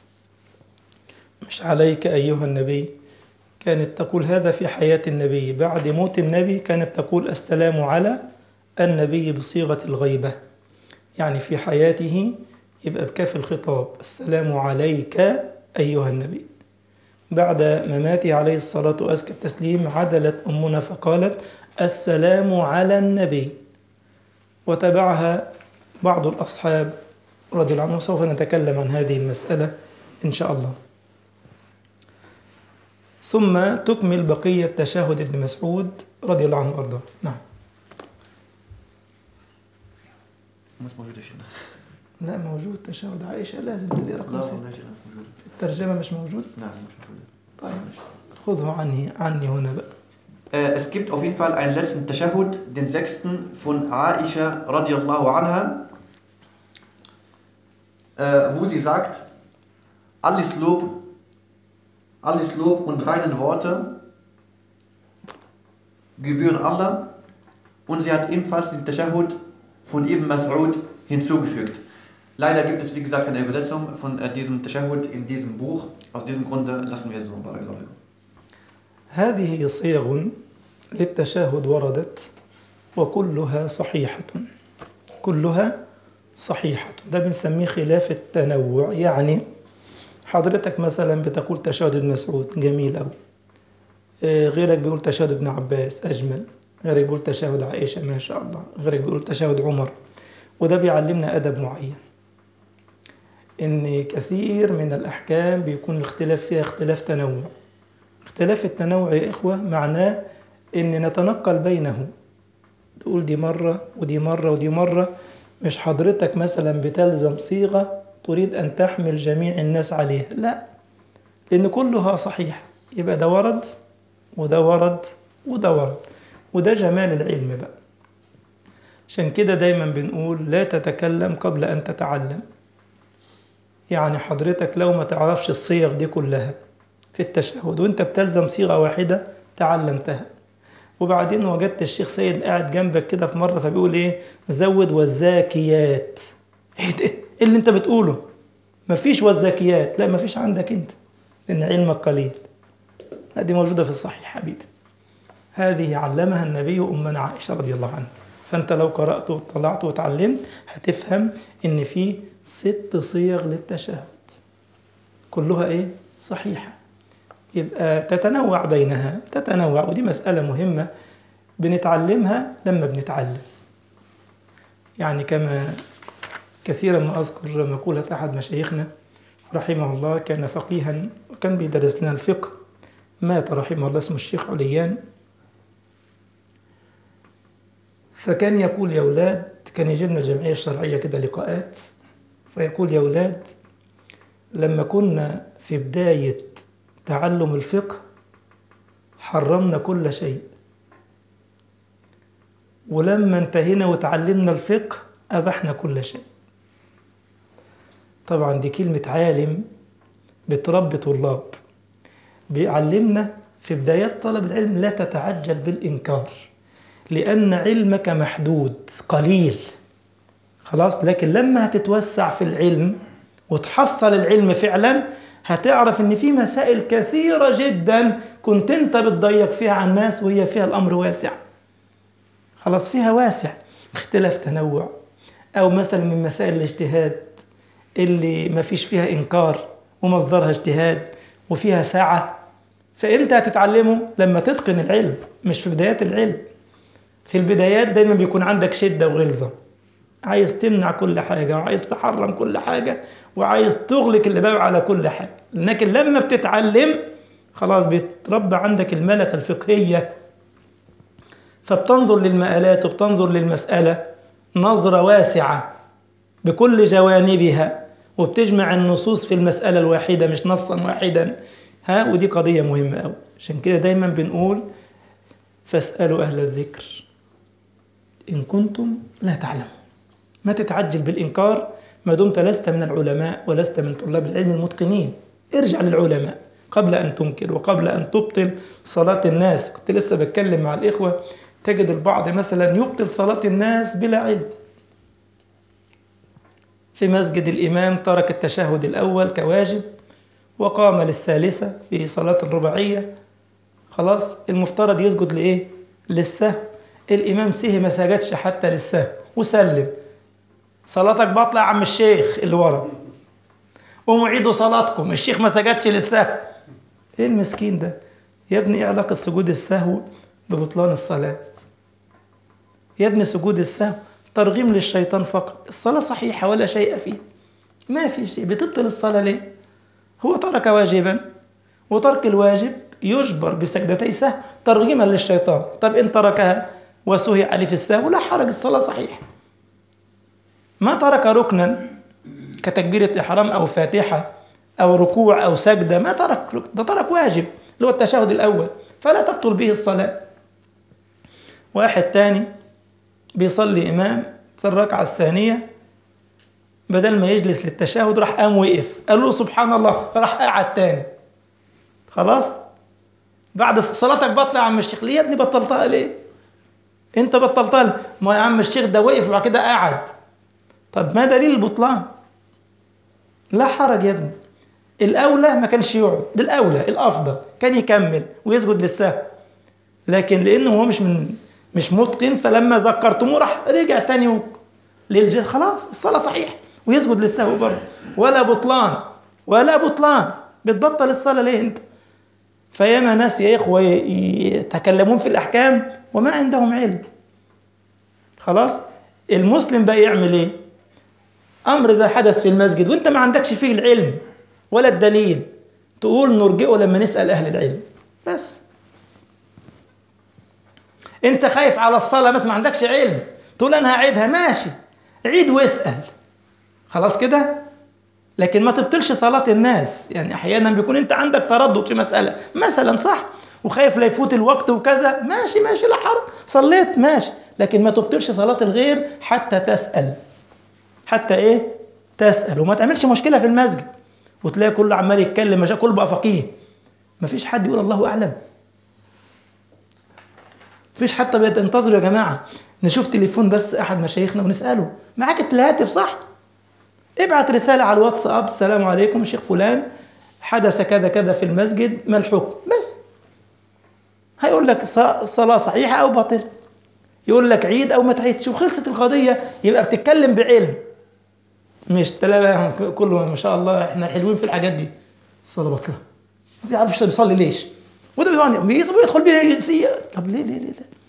مش عليك أيها النبي. كانت تقول هذا في حياة النبي. بعد موت النبي كانت تقول السلام على النبي بصيغة الغيبة، يعني في حياته يبقى بكاف الخطاب: السلام عليك أيها النبي. بعد مماته عليه الصلاة وأزكى التسليم عدلت أمنا فقالت: السلام على النبي. وتبعها بعض الأصحاب رضي الله عنهم. سوف نتكلم عن هذه المسألة إن شاء الله. ثم تكمل بقية تشهد ابن مسعود رضي الله عنه وأرضاه. نعم. لا موجود تشهد عائشة، لازم تلاقي رقم 6. في الترجمة مش موجود؟ نعم مش موجود. طيب خذه عني هنا بقى. Es gibt auf jeden Fall einen letzten Tashahud, den 6. von Aisha radiallahu anha, wo sie sagt: alles Lob und reinen Worte gebühren Allah. Und sie hat ebenfalls den Tashahud von Ibn Mas'ud hinzugefügt. Leider gibt es, wie gesagt, keine Übersetzung von diesem Tashahud in diesem Buch. Aus diesem Grunde lassen wir es so. هذه صيغ للتشهد وردت وكلها صحيحة، كلها صحيحة. ده بنسميه خلاف التنوع. يعني حضرتك مثلا بتقول تشهد ابن مسعود جميل أوي، غيرك بيقول تشهد ابن عباس أجمل، غيرك بيقول تشهد عائشة ما شاء الله، غيرك بيقول تشهد عمر. وده بيعلمنا أدب معين، إن كثير من الأحكام بيكون الاختلاف فيها اختلاف تنوع. اختلاف التنوع يا إخوة معناه إن نتنقل بينه، تقول دي مرة ودي مرة ودي مرة. مش حضرتك مثلا بتلزم صيغة تريد أن تحمل جميع الناس عليها، لا، لأن كلها صحيح. يبقى ده ورد وده ورد وده ورد، وده جمال العلم بقى. عشان كده دايما بنقول لا تتكلم قبل أن تتعلم. يعني حضرتك لو ما تعرفش الصيغ دي كلها في التشهد وانت بتلزم صيغة واحدة تعلمتها، وبعدين وجدت الشيخ سيد قاعد جنبك كده في مرة فبيقول ايه: زود والزاكيات. ايه ده؟ ايه اللي انت بتقوله؟ مفيش والزاكيات. لا مفيش عندك انت، لان علمك قليل. هذه موجودة في الصحيح حبيبي. هذه علمها النبي أمنا عائشة رضي الله عنها. فانت لو قرأت وطلعت وتعلمت هتفهم ان في 6 صيغ للتشهد كلها ايه؟ صحيحة. يبقى تتنوع بينها، تتنوع، ودي مسألة مهمة بنتعلمها لما بنتعلم. يعني كما كثيرا ما أذكر مقولة أحد مشايخنا رحمه الله، كان فقيها وكان بيدرس لنا الفقه، مات رحمه الله، اسمه الشيخ عليان. فكان يقول يا أولاد، كان يجي لنا الجمعية الشرعية كده لقاءات، فيقول يا أولاد لما كنا في بداية تعلم الفقه حرمنا كل شيء، ولما انتهينا وتعلمنا الفقه أبحنا كل شيء. طبعا دي كلمة عالم بتربي طلاب، بيعلمنا في بدايات طلب العلم لا تتعجل بالإنكار، لأن علمك محدود قليل خلاص. لكن لما هتتوسع في العلم وتحصل العلم فعلا هتعرف ان في مسائل كثيرة جدا كنت انت بتضيق فيها على الناس وهي فيها الأمر واسع، خلاص فيها واسع. اختلاف تنوع، أو مثلا من مسائل الاجتهاد اللي ما فيش فيها إنكار ومصدرها اجتهاد وفيها سعة. فإمتى هتتعلمه؟ لما تتقن العلم، مش في بدايات العلم. في البدايات دايما بيكون عندك شدة وغلظة، عايز تمنع كل حاجة وعايز تحرم كل حاجة وعايز تغلق الباب على كل حاجة. لكن لما بتتعلم خلاص بيتربى عندك الملكة الفقهية، فبتنظر للمآلات وبتنظر للمسألة نظرة واسعة بكل جوانبها، وبتجمع النصوص في المسألة الواحدة مش نصا واحدا. ودي قضية مهمة أوي. عشان كده دايما بنقول فاسألوا أهل الذكر إن كنتم لا تعلمون. ما تتعجل بالإنكار ما دمت لست من العلماء ولست من طلاب العلم المتقنين. ارجع للعلماء قبل أن تنكر وقبل أن تبطل صلاة الناس. كنت لسه بتكلم مع الإخوة، تجد البعض مثلا يبطل صلاة الناس بلا علم. في مسجد الإمام ترك التشهد الأول كواجب وقام للثالثة في صلاة الرباعية، خلاص المفترض يسجد لإيه؟ للسهو. الإمام سهي ما سجدش حتى للسهو وسلم. صلاتك باطلة يا عم الشيخ اللي ورا، قوموا عيدوا صلاتكم، الشيخ ما سجدش للسهو. إيه المسكين ده؟ يا ابني إيه علاقة سجود السهو ببطلان الصلاة؟ يا ابني سجود السهو ترغيم للشيطان فقط، الصلاة صحيحة ولا شيء فيه، ما في شيء. بتبطل الصلاة ليه؟ هو ترك واجبا، وترك الواجب يجبر بسجدتي سهو ترغيما للشيطان. طب إن تركها وسهي عليه في السهو لا حرج، الصلاة صحيحة. ما ترك ركنا كتكبيرة إحرام أو فاتحة أو ركوع أو سجدة، ما ترك ركن، ده ترك واجب اللي هو التشهد الأول، فلا تبطل به الصلاة. واحد تاني بيصلي إمام في الركعة الثانية، بدل ما يجلس للتشهد راح قام وقف، قال له سبحان الله، راح قاعد تاني. خلاص بعد صلاتك بطلع يا عم الشيخ. ليه يا ابني بطلتها ليه؟ انت بطلتها ليه؟ ما يا عم الشيخ ده وقف وبعد كده قاعد. طب ما دليل البطلان؟ لا حرج يا ابني. الأولى ما كانش يقعد، ده الأولى الأفضل كان يكمل ويسجد للسهو، لكن لأنه هو مش متقن، فلما ذكرتموه راح رجع تاني للجهد. خلاص الصلاة صحيح ويسجد للسهو برضه، ولا بطلان ولا بطلان. بتبطل الصلاة ليه انت؟ فياما ناس يا إخوة يتكلمون في الأحكام وما عندهم علم. خلاص المسلم بقى يعمل ايه؟ أمر إذا حدث في المسجد وانت ما عندكش فيه العلم ولا الدليل، تقول نرجئه لما نسأل أهل العلم بس. انت خايف على الصلاة بس ما عندكش علم، تقول أنا هعيدها، ماشي عيد واسأل، خلاص كده. لكن ما تبطلش صلاة الناس. يعني أحيانا بيكون أنت عندك تردد في مسألة مثلا، صح، وخايف لا يفوت الوقت وكذا، ماشي لا حرج، صليت ماشي، لكن ما تبطلش صلاة الغير حتى تسأل. حتى إيه؟ تسأل. وما تعملش مشكلة في المسجد وتلاقي كله عمال يتكلم، مش كله بقى فقيه، ما فيش حد يقول الله أعلم، فيش حتى بينتظروا يا جماعة نشوف تليفون بس أحد مشايخنا ونسأله. معاك الهاتف صح؟ ابعت رسالة على الواتساب، السلام عليكم الشيخ فلان حدث كذا كذا في المسجد، ما الحكم؟ بس هيقول لك الصلاة صحيحة أو باطل، يقول لك عيد أو ما تعيدش وخلصت القضية. يبقى بتتكلم بعلم، مش تلاقي كله ما شاء الله احنا حلوين في الحاجات دي. الصلاة باطلة، ما بيعرفش بيصلي ليش، وده يعني يدخل بينا. طب ليه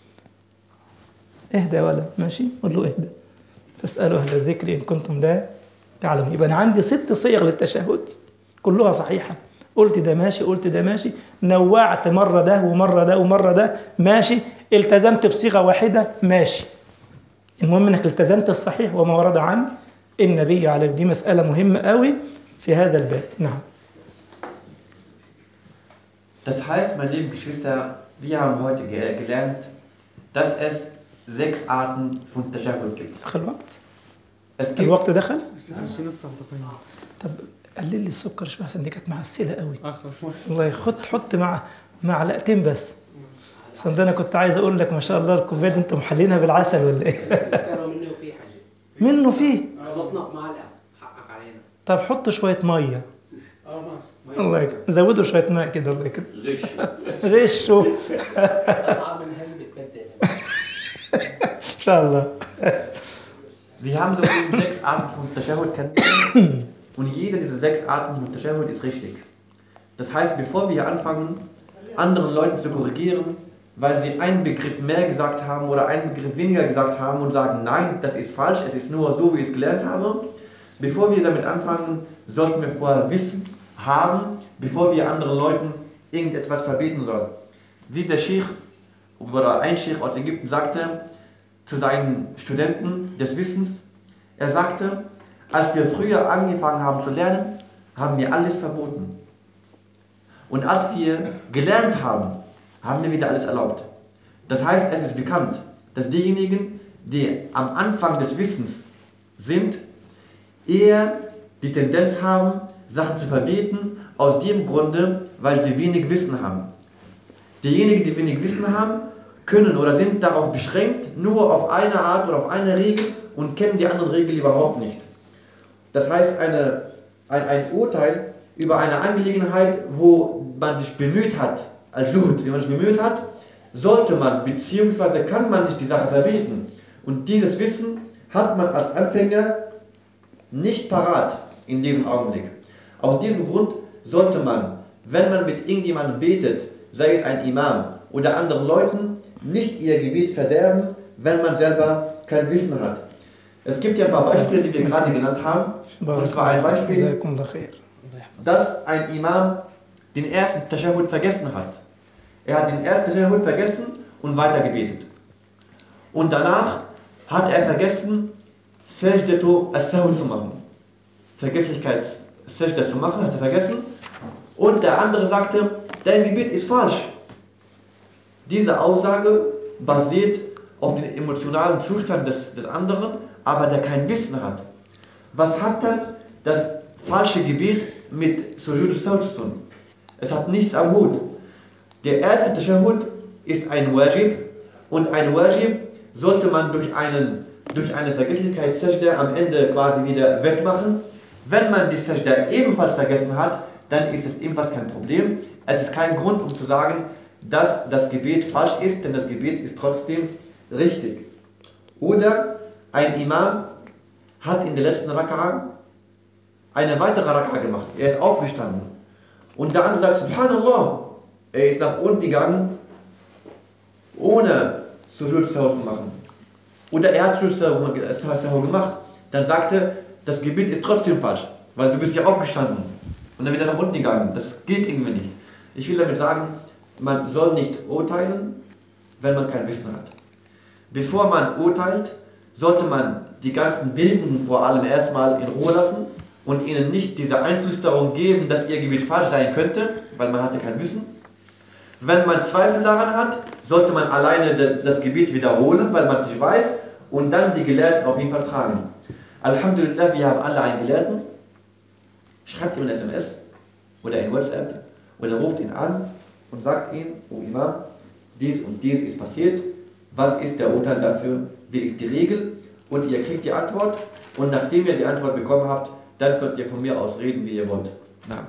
اهدى ولا ماشي، قول له اهدى. فاسألوا أهل الذكر إن كنتم لا تعلمون. يبقى أنا عندي 6 صيغ للتشهد كلها صحيحة، قلت ده ماشي، قلت ده ماشي، نوعت مرة ده ومرة ده ومرة ده ماشي، التزمت بصيغة واحدة ماشي. المهم انك التزمت الصحيح وما ورد عن النبي عليه. دي مسألة مهمة قوي في هذا الباب. نعم. Das heißt, meine lieben Geschwister, wir haben heute gelernt, dass es 6 Arten von Tashahhud gibt. دخل الوقت؟ Es gibt الوقت دخل؟ طب قلل لي السكر شويه عشان دي كانت معسله قوي. والله حط مع معلقتين بس. اصل انا كنت عايز اقول لك ما شاء الله الكوبايه دي انتم محلينها بالعسل ولا ايه؟ منه فيه حاجه، منه فيه. غلطنا بمعلقه، حقك علينا. طب حطوا شويه ميه. ماشي. الله يكرم، زودوا شويه ماء كده، الله يكرم. غشوا. قطعه من هي بتبدل ان شاء الله. Wir haben so 6 Arten von Tashahhud kennengelernt und jede dieser 6 Arten von Tashahhud ist richtig. Das heißt, bevor wir anfangen, anderen Leuten zu korrigieren, weil sie einen Begriff mehr gesagt haben oder einen Begriff weniger gesagt haben und sagen, nein, das ist falsch, es ist nur so, wie ich es gelernt habe, bevor wir damit anfangen, sollten wir vorher Wissen haben, bevor wir anderen Leuten irgendetwas verbieten sollen. Wie der Sheikh oder ein Sheikh aus Ägypten sagte zu seinen Studenten des Wissens, er sagte, als wir früher angefangen haben zu lernen, haben wir alles verboten. Und als wir gelernt haben, haben wir wieder alles erlaubt. Das heißt, es ist bekannt, dass diejenigen, die am Anfang des Wissens sind, eher die Tendenz haben, Sachen zu verbieten, aus dem Grunde, weil sie wenig Wissen haben. Diejenigen, die wenig Wissen haben, können oder sind darauf beschränkt, nur auf eine Art oder auf eine Regel und kennen die anderen Regeln überhaupt nicht. Das heißt, ein Urteil über eine Angelegenheit, wo man sich bemüht hat, als Juhd, wie man sich bemüht hat, sollte man bzw. kann man nicht die Sache verbieten. Und dieses Wissen hat man als Anfänger nicht parat in diesem Augenblick. Aus diesem Grund sollte man, wenn man mit irgendjemandem betet, sei es ein Imam oder anderen Leuten, nicht ihr Gebet verderben, wenn man selber kein Wissen hat. Es gibt ja ein paar Beispiele, die wir gerade genannt haben. Und zwar ein Beispiel, dass ein Imam den ersten Tashahhud vergessen hat. Er hat den ersten Tashahhud vergessen und weiter gebetet. Und danach hat er vergessen, Sajdatu as-Sahw zu machen. Vergesslichkeits-Sajda zu machen, hat er vergessen. Und der andere sagte, dein Gebet ist falsch. Diese Aussage basiert auf dem emotionalen Zustand des anderen, aber der kein Wissen hat. Was hat dann das falsche Gebet mit Sujud as-Sahw zu tun? Es hat nichts am Hut. Der erste Tashahhud ist ein Wajib und ein Wajib sollte man durch eine Vergesslichkeits-Sajda am Ende quasi wieder wegmachen. Wenn man die Sajda ebenfalls vergessen hat, dann ist es ebenfalls kein Problem. Es ist kein Grund, um zu sagen, dass das Gebet falsch ist, denn das Gebet ist trotzdem richtig. Oder ein Imam hat in der letzten Raka'a eine weitere Raka'a gemacht. Er ist aufgestanden. Und der andere sagt, Subhanallah, er ist nach unten gegangen, ohne Sujud Sahw zu machen. Oder er hat Sujud Sahw gemacht. Dann sagte, das Gebet ist trotzdem falsch, weil du bist ja aufgestanden. Und dann wieder nach unten gegangen. Das geht irgendwie nicht. Ich will damit sagen, man soll nicht urteilen, wenn man kein Wissen hat. Bevor man urteilt, sollte man die ganzen Bildenden vor allem erstmal in Ruhe lassen und ihnen nicht diese Einflüsterung geben, dass ihr Gebet falsch sein könnte, weil man hatte kein Wissen. Wenn man Zweifel daran hat, sollte man alleine das Gebet wiederholen, weil man es nicht weiß, und dann die Gelehrten auf jeden Fall fragen. Alhamdulillah, wir haben alle einen Gelehrten. Schreibt ihm ein SMS oder in WhatsApp oder ruft ihn an und sagt ihm, oh Imam, dies und dies ist passiert, was ist der Urteil dafür, wie ist die Regel, und ihr kriegt die Antwort, und nachdem ihr die Antwort bekommen habt, dann könnt ihr von mir aus reden, wie ihr wollt. Nein.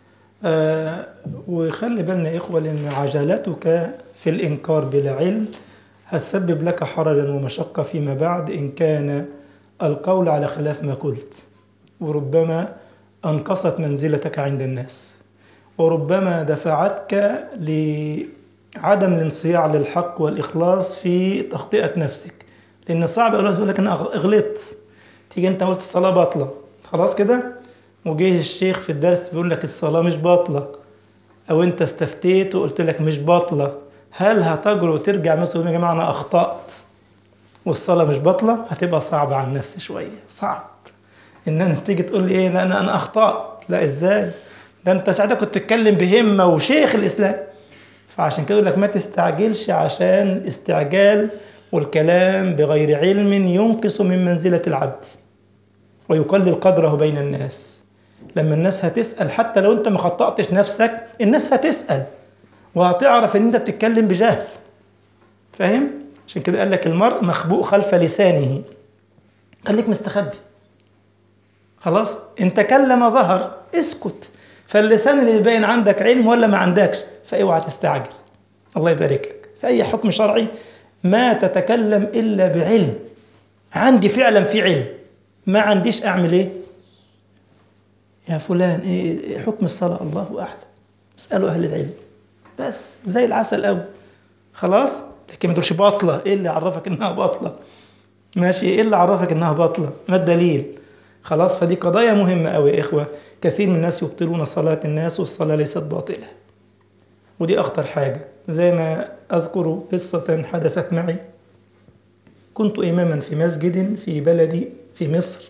وخلي بالنا يا إخوة لأن عجلتك في الإنكار بلا علم هتسبب لك حرجا ومشقة فيما بعد إن كان القول على خلاف ما قلت، وربما أنقصت منزلتك عند الناس، وربما دفعتك لعدم الانصياع للحق والإخلاص في تخطئة نفسك، لأن صعب يقول لك أنا غلطت، تيجي أنت قلت الصلاة باطلة خلاص كده، وجيه الشيخ في الدرس بيقول لك الصلاة مش باطلة، أو أنت استفتيت وقلت لك مش باطلة، هل هتجرؤ وترجع مثلا يا جماعة أنا أخطأت والصلاة مش باطلة؟ هتبقى صعبة على النفس شوية، صعب إن أنت تيجي تقول لي إيه لا أنا أخطأت، لا إزاي؟ ده أنت ساعتها كنت تتكلم بهمة وشيخ الإسلام. فعشان كده يقول لك ما تستعجلش، عشان استعجال والكلام بغير علم ينقص من منزلة العبد ويقلل قدره بين الناس. لما الناس هتسأل حتى لو أنت ما خطأتش نفسك، الناس هتسأل وهتعرف إن أنت بتتكلم بجهل، فاهم؟ عشان كده قال لك المرء مخبوء خلف لسانه، خليك مستخبي خلاص، إن تكلم ظهر اسكت، فاللسان اللي يبين عندك علم ولا ما عندكش، فاوعى تستعجل. الله يبارك لك. في أي حكم شرعي ما تتكلم إلا بعلم، عندي فعلا في علم، ما عنديش أعمل إيه؟ يا فلان إيه حكم الصلاة؟ الله أعلم، اسألوا أهل العلم، بس زي العسل أوي، خلاص. لكن ما تقولش باطلة، إيه اللي عرفك إنها باطلة؟ ماشي، إيه اللي عرفك إنها باطلة؟ ما الدليل؟ خلاص. فدي قضايا مهمة أوي يا إخوة. كثير من الناس يبطلون صلاة الناس والصلاة ليست باطلة، ودي أخطر حاجة. زي ما أذكر قصة حدثت معي. كنت إماما في مسجد في بلدي في مصر،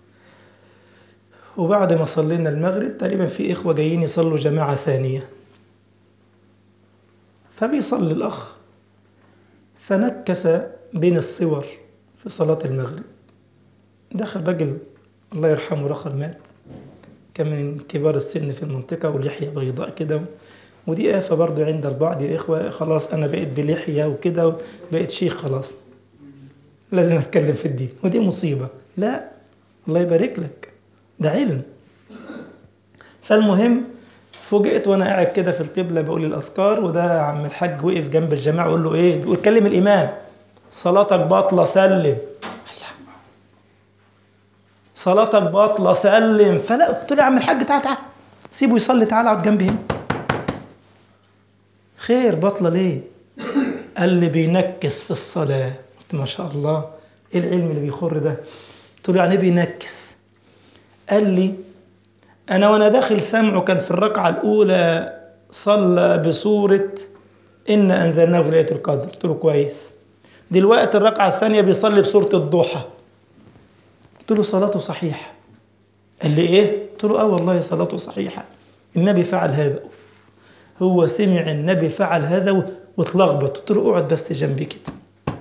وبعد ما صلينا المغرب تقريبا في إخوة جايين يصلوا جماعة ثانية، فبيصلي الأخ فنكس بين الصور في صلاة المغرب. دخل رجل الله يرحمه رخل مات، كان من كبار السن في المنطقة ولحية بيضاء كده، ودي آفة برضو عند البعض يا إخوة. خلاص أنا بقيت بلحية وكده، بقيت شيخ خلاص، لازم أتكلم في الدين، ودي مصيبة. لا، الله يبارك لك، ده علم. فالمهم فوجئت وأنا قاعد كده في القبلة بقول الأذكار، وده عم الحاج وقف جنب الجماعة وقول له إيه؟ بيقول كلم الإمام، صلاتك باطلة سلم. صلاتك باطلة سلم. فلا، قلت له يا عم الحاج تعال تعال سيبه يصلي، تعال اقعد جنبي هنا. خير باطلة ليه؟ قال لي بينكس في الصلاة. قلت ما شاء الله، ايه العلم اللي بيخر ده؟ قلت له يعني ايه بينكس؟ قال لي انا وانا داخل سمعه كان في الركعة الاولى صلى بسورة إن أنزلناه في ليلة القدر. قلت له كويس. دلوقتي الركعة الثانية بيصلي بسورة الضحى. قلت له صلاته صحيحة. قال لي ايه؟ قلت له والله صلاته صحيحة، النبي فعل هذا. هو سمع النبي فعل هذا واتلخبط. قلت له اقعد بس جنبي كده،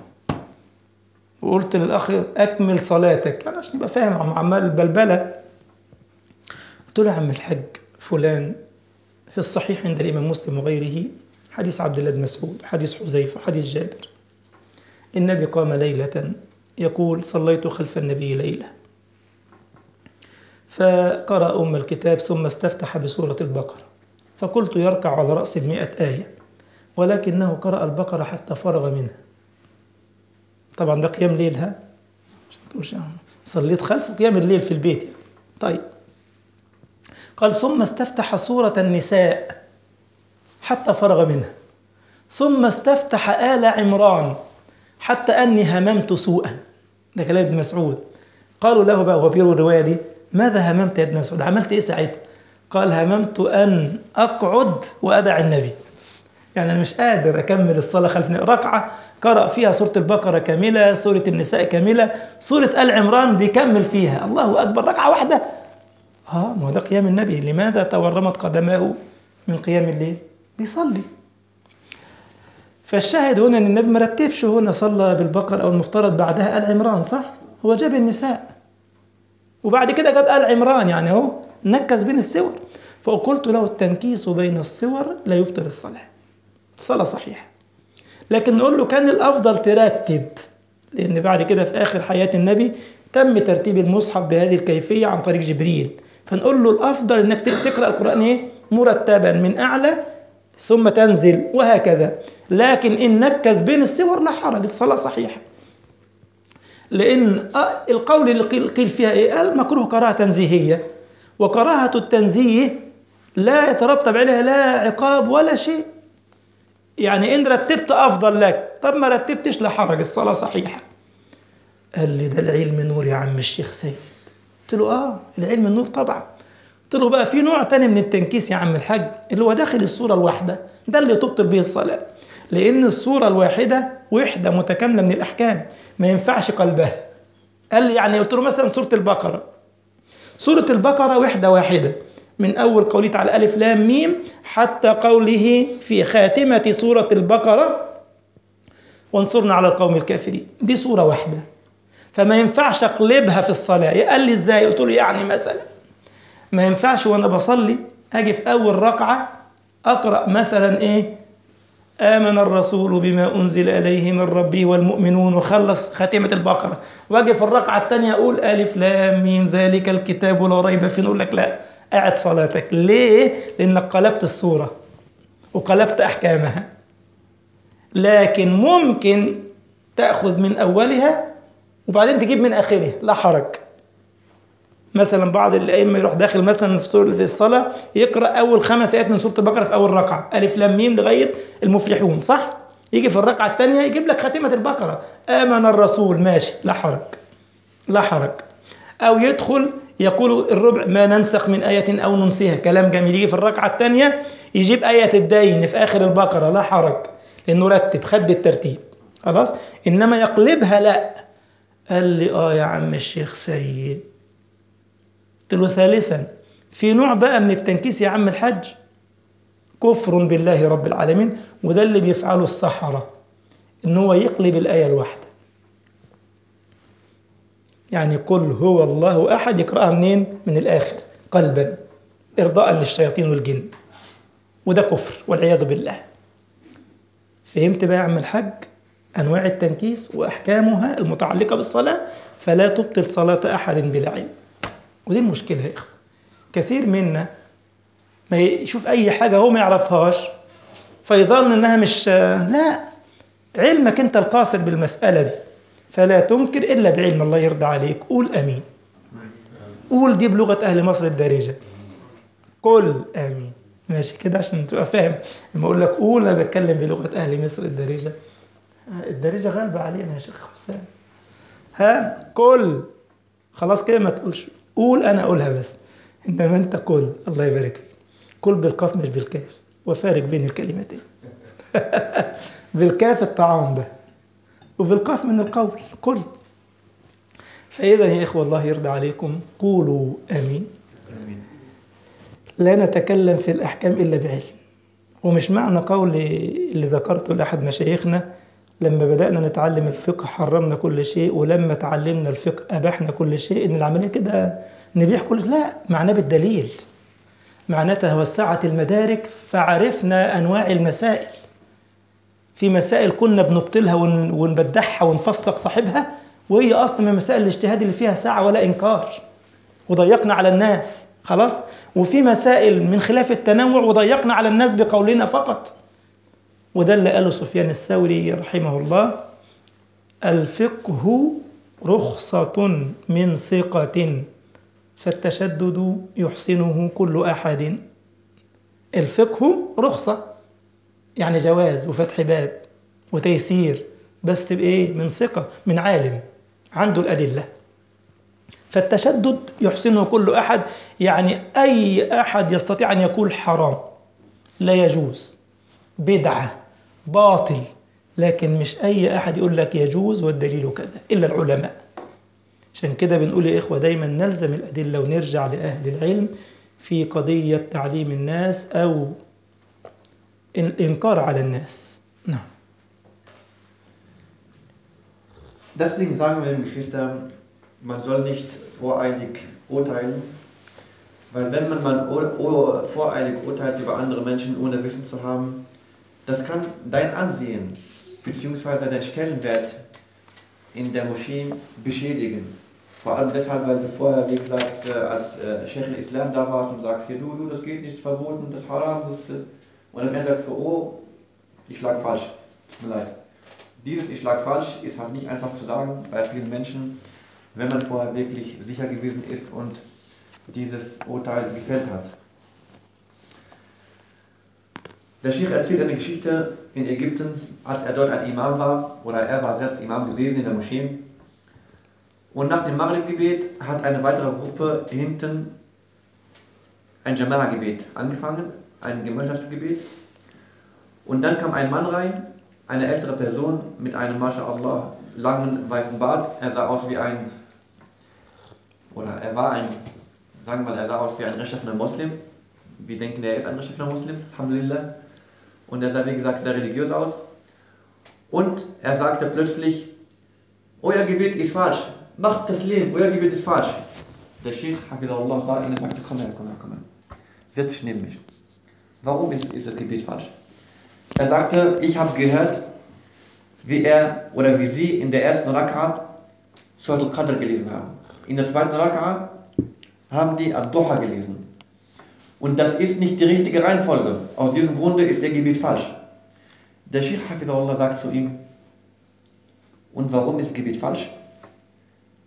وقلت للاخ اكمل صلاتك يعني عشان يبقى فاهم عمال البلبله. قلت له يا عم الحاج فلان في الصحيح عند الامام مسلم وغيره حديث عبد الله بن مسعود، حديث حذيفه، حديث جابر، النبي قام ليله يقول صليت خلف النبي ليله فقرأ أم الكتاب ثم استفتح بسورة البقرة، فقلت يركع على رأس 100 آية، ولكنه قرأ البقرة حتى فرغ منها. طبعا ده قيام ليل، ها صليت خلفه قيام الليل في البيت يعني. طيب، قال ثم استفتح سورة النساء حتى فرغ منها، ثم استفتح آل عمران حتى أني هممت سوءا. ده كلام ابن مسعود. قالوا له بقى وهو بيروي الرواية دي ماذا هممت يا ابن مسعود؟ عملت إيه ساعتها؟ قال هممت أن أقعد وأدع النبي، يعني أنا مش قادر أكمل الصلاة خلف ركعة قرأ فيها سورة البقرة كاملة، سورة النساء كاملة، سورة آل عمران بيكمل فيها، الله أكبر، ركعة واحدة. ما هو ده قيام النبي. لماذا تورمت قدماه من قيام الليل؟ بيصلي. فالشاهد هنا أن النبي مرتبش، هنا صلى بالبقرة أو المفترض بعدها آل عمران، صح؟ هو جاب النساء وبعد كده جاب آل عمران، يعني هو نكس بين السور. فقلت له التنكيس بين السور لا يبطل الصلاة، الصلاة صحيحة. لكن نقول له كان الأفضل ترتب، لأن بعد كده في آخر حياة النبي تم ترتيب المصحف بهذه الكيفية عن طريق جبريل، فنقول له الأفضل أنك تقرأ القرآن إيه؟ مرتبا من أعلى ثم تنزل وهكذا. لكن إن نكز بين السور لا حرج، الصلاة صحيحة. لأن القول اللي قيل فيها إيه؟ قال مكروه كراهة تنزيهية، وكراهة التنزيه لا يترتب عليها لا عقاب ولا شيء، يعني إن رتبت أفضل لك، طب ما رتبتش لا حرج، الصلاة صحيحة. قال لي ده العلم نور يا عم الشيخ سيد. قلت له العلم نور طبعا. قلت له بقى في نوع تاني من التنكيس يا عم الحاج، اللي هو داخل الصورة الواحدة، ده اللي تبطل به الصلاة، لأن الصورة الواحدة وحدة متكاملة من الأحكام، ما ينفعش قلبها. قال لي يعني، قلت له مثلا سورة البقرة، سورة البقرة وحدة واحدة من أول قوله تعالى ألف لام ميم حتى قوله في خاتمة سورة البقرة وانصرنا على القوم الكافرين، دي سورة واحدة، فما ينفعش أقلبها في الصلاة. قال لي إزاي؟ قلت له يعني مثلا ما ينفعش وأنا بصلي أجي في أول ركعة أقرأ مثلا إيه آمن الرسول بما أنزل إليه من ربه والمؤمنون وخلص خاتمة البقرة، واجي في الركعة الثانية أقول ألف لام ميم ذلك الكتاب لا ريب فيه. نقول لك لا، قاعد صلاتك ليه؟ لأنك قلبت السورة وقلبت أحكامها. لكن ممكن تأخذ من أولها وبعدين تجيب من آخره، لا حرج. مثلا بعض الأئمة يروح داخل مثلا في الصلاة يقرأ أول 5 آيات من سورة البقرة في أول ركعة، ألف لام ميم لغاية المفلحون، صح؟ يجي في الركعة الثانية يجيب لك خاتمة البقرة، آمن الرسول، ماشي، لا حرج، لا حرج. أو يدخل يقول الربع ما ننسخ من آية أو ننسيها، كلام جميل. يجي في الركعة الثانية يجيب آية الدين في آخر البقرة، لا حرج، لأنه رتب، خد بالترتيب، خلاص. إنما يقلبها لا. قال لي يا عم الشيخ سيد. قلت له ثالثا، في نوع بقى من التنكيس يا عم الحج كفر بالله رب العالمين، وده اللي بيفعله السحرة، إن هو يقلب الآية الواحدة. يعني قل هو الله أحد يقرأها منين؟ من الآخر قلبا، إرضاء للشياطين والجن، وده كفر والعياذ بالله. فهمت بقى يا عم الحج أنواع التنكيس وأحكامها المتعلقة بالصلاة؟ فلا تبطل صلاة أحد بلا علم. ودي المشكلة يا إخوة، كثير منا ما يشوف أي حاجة هو ما يعرفهاش فيظن أنها مش، لا، علمك أنت القاصر بالمسألة دي. فلا تنكر إلا بعلم، الله يرضى عليك. قول أمين، قول دي بلغة أهل مصر الدارجة، قل آمين، ماشي كده عشان تبقى فاهم. لما أقول لك قول أنا بتكلم بلغة أهل مصر الدارجة. الدارجة غالبة علينا يا شيخ حسام. قل، خلاص كده ما تقولش قول، أنا أقولها بس، إنما أنت قل. الله يبارك فيك. قل بالقاف مش بالكاف، وفارق بين الكلمتين. بالكاف الطعام ده، وبالقاف من القول قل. فإذا يا إخوة الله يرضى عليكم قولوا آمين. لا نتكلم في الأحكام إلا بعلم. ومش معنى قول اللي ذكرته لأحد مشايخنا لما بدأنا نتعلم الفقه حرمنا كل شيء، ولما تعلمنا الفقه أباحنا كل شيء، إن العملية كده نبيح كل شيء. لا، معناه بالدليل، معناتها وسعت المدارك فعرفنا أنواع المسائل. في مسائل كنا بنبطلها ونبدحها ونفسق صاحبها، وهي أصلا من مسائل الاجتهاد اللي فيها ساعة ولا إنكار، وضيقنا على الناس، خلاص. وفي مسائل من خلاف التنوع وضيقنا على الناس بقولنا فقط. وده اللي قاله سفيان الثوري رحمه الله: الفقه رخصة من ثقة، فالتشدد يحسنه كل أحد. الفقه رخصة، يعني جواز وفتح باب وتيسير، بس بإيه؟ من ثقة، من عالم عنده الأدلة. فالتشدد يحسنه كل أحد، يعني أي أحد يستطيع أن يقول حرام، لا يجوز، بدعة، باطل، لكن مش أي أحد يقول لك يجوز والدليل كذا إلا العلماء. عشان كده بنقول يا إخوة دايما نلزم الأدلة ونرجع لأهل العلم في قضية تعليم الناس أو الإنكار على الناس. نعم. Deswegen sagen wir, Geschwister, man soll nicht voreilig urteilen, weil wenn man voreilig urteilt über andere Menschen, ohne Wissen zu haben, das kann dein Ansehen bzw. dein Stellenwert in der Moschee beschädigen. Vor allem deshalb, weil du vorher, wie gesagt, als Sheikh al-Islam da warst und sagst, hier, du, das geht nicht, das ist verboten, das ist haram, das ist... Und am Ende sagst du, oh, ich lag falsch, tut mir leid. Dieses Ich lag falsch ist halt nicht einfach zu sagen bei vielen Menschen, wenn man vorher wirklich sicher gewesen ist und dieses Urteil gefällt hat. Der Sheikh erzählt eine Geschichte in Ägypten, als er dort ein Imam war, oder er war selbst Imam gewesen in der Moschee. Und nach dem Maghrib-Gebet hat eine weitere Gruppe hinten ein Jama'a-Gebet angefangen, ein Gemeinschaftsgebet. Und dann kam ein Mann rein, eine ältere Person mit einem, MashaAllah, langen weißen Bart. Er sah aus wie ein, oder er war ein, sagen wir mal, er sah aus wie ein rechtschaffener Muslim. Wir denken, er ist ein rechtschaffener Muslim, Alhamdulillah. Und er sah, wie gesagt, sehr religiös aus. Und er sagte plötzlich, euer Gebet ist falsch, macht das Leben, euer Gebet ist falsch. Der Sheikh, Hafidahullah, sah ihn und sagte, komm her, setz dich neben mich. Warum ist das Gebet falsch? Er sagte, ich habe gehört, wie er oder wie sie in der ersten Raka'a Surat al-Qadr gelesen haben. In der zweiten Raka'a haben die Ad-Duha gelesen. Und das ist nicht die richtige Reihenfolge. Aus diesem Grunde ist ihr Gebet falsch. Der Sheikh Hafidahullah sagt zu ihm, und warum ist das Gebet falsch?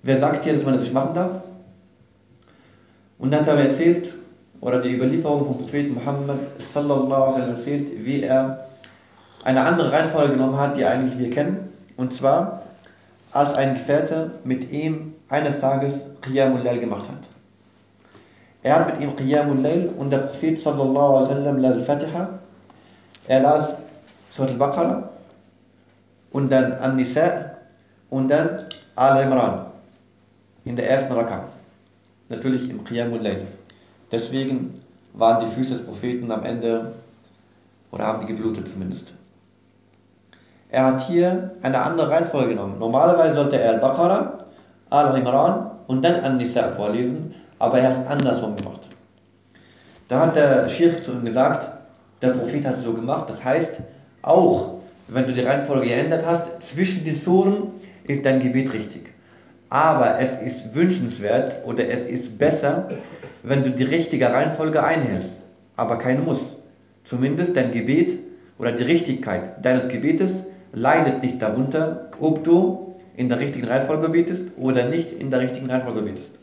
wer sagt dir, dass man das nicht machen darf? Und dann hat er mir erzählt, oder die Überlieferung vom Propheten Muhammad sallallahu alaihi wasallam erzählt, wie er eine andere Reihenfolge genommen hat, die eigentlich wir kennen. Und zwar, als ein Gefährte mit ihm eines Tages Qiyamul Layl gemacht hat. Er hat mit ihm Qiyamul Layl und der Prophet sallallahu alaihi wasallam las al-Fatiha. Er las Surat al-Baqarah und dann An-Nisa und dann Al-Imran in der ersten Raka. Natürlich im Qiyamul Layl. Deswegen waren die Füße des Propheten am Ende, oder haben die geblutet zumindest. Er hat hier eine andere Reihenfolge genommen. Normalerweise sollte er Al-Baqarah, Al-Imran und dann An-Nisa vorlesen, aber er hat es andersrum gemacht. Da hat der Sheikh zu ihm gesagt, der Prophet hat es so gemacht, das heißt, auch wenn du die Reihenfolge geändert hast, zwischen den Suren ist dein Gebet richtig. Aber es ist wünschenswert oder es ist besser, wenn du die richtige Reihenfolge einhältst, aber kein Muss. Zumindest dein Gebet oder die Richtigkeit deines Gebetes leidet nicht darunter, ob du in der richtigen Reihenfolge betest oder nicht in der richtigen Reihenfolge betest.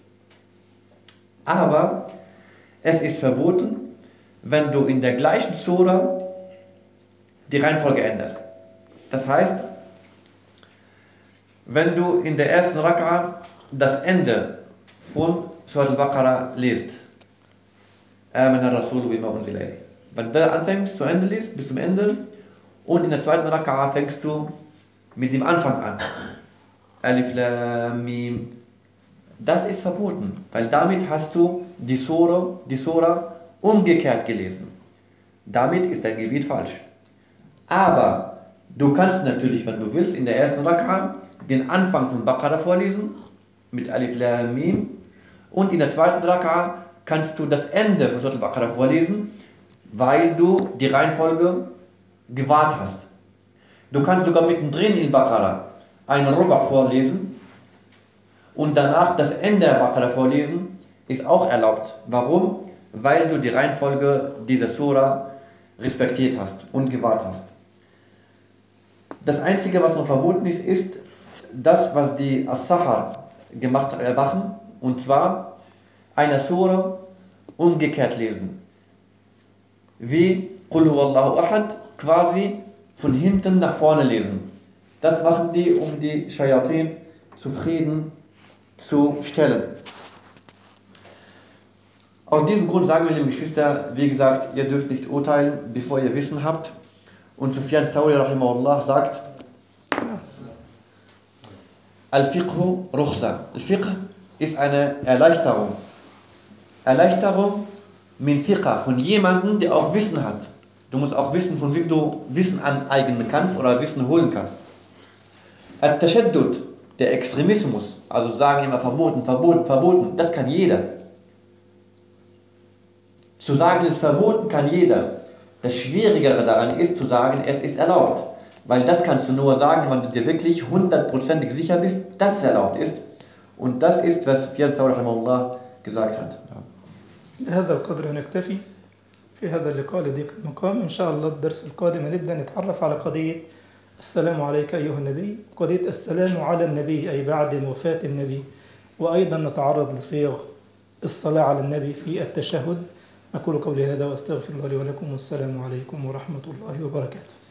Aber es ist verboten, wenn du in der gleichen Sura die Reihenfolge änderst. Das heißt, wenn du in der ersten Raka das Ende von Surat al-Baqarah liest, Amana Rasulu bima unzila ilayhi. Wenn du da anfängst, zu Ende liest, bis zum Ende, und in der zweiten Raka fängst du mit dem Anfang an. Alif Lam Mim. Das ist verboten, weil damit hast du die Sura umgekehrt gelesen. Damit ist dein Gebet falsch. Aber du kannst natürlich, wenn du willst, in der ersten Raka den Anfang von Baqarah vorlesen, mit Alif Lam Mim, und in der zweiten Raka kannst du das Ende von Surat al-Baqarah vorlesen, weil du die Reihenfolge gewahrt hast. Du kannst sogar mittendrin in Baqarah einen Ruba vorlesen und danach das Ende der Baqarah vorlesen, ist auch erlaubt. Warum? Weil du die Reihenfolge dieser Sura respektiert hast und gewahrt hast. Das Einzige, was noch verboten ist, ist das, was die As-Sahar machen, und zwar eine Sura umgekehrt lesen. Wie Qul huwallahu ahad, quasi von hinten nach vorne lesen. Das machen die, um die Shayatin zufrieden zu stellen. Aus diesem Grund sagen wir, liebe Geschwister, wie gesagt, ihr dürft nicht urteilen, bevor ihr Wissen habt. Und Sufyan Thawri rahimahullah sagt, Al-Fiqhu Rukhsa. Al-Fiqh ist eine Erleichterung. Erleichterung min Thiqa, von jemandem, der auch Wissen hat. Du musst auch wissen, von wem du Wissen aneignen kannst oder Wissen holen kannst. Al-Tashaddud, der Extremismus, also sagen immer verboten, verboten, verboten, das kann jeder. Zu sagen, es ist verboten, kann jeder. Das Schwierigere daran ist, zu sagen, es ist erlaubt. Weil das kannst du nur sagen, wenn du dir wirklich 100% sicher bist, dass es erlaubt ist. Und das ist, was Sufyan Thawri rahimahullah gesagt hat. بهذا القدر نكتفي في هذا اللقاء لضيق المقام. إن شاء الله الدرس القادم هنبدأ نتعرف على قضية السلام عليك أيها النبي، قضية السلام على النبي أي بعد وفاة النبي، وأيضا نتعرض لصيغ الصلاة على النبي في التشهد. أقول قولي هذا وأستغفر الله لي ولكم، والسلام عليكم ورحمة الله وبركاته.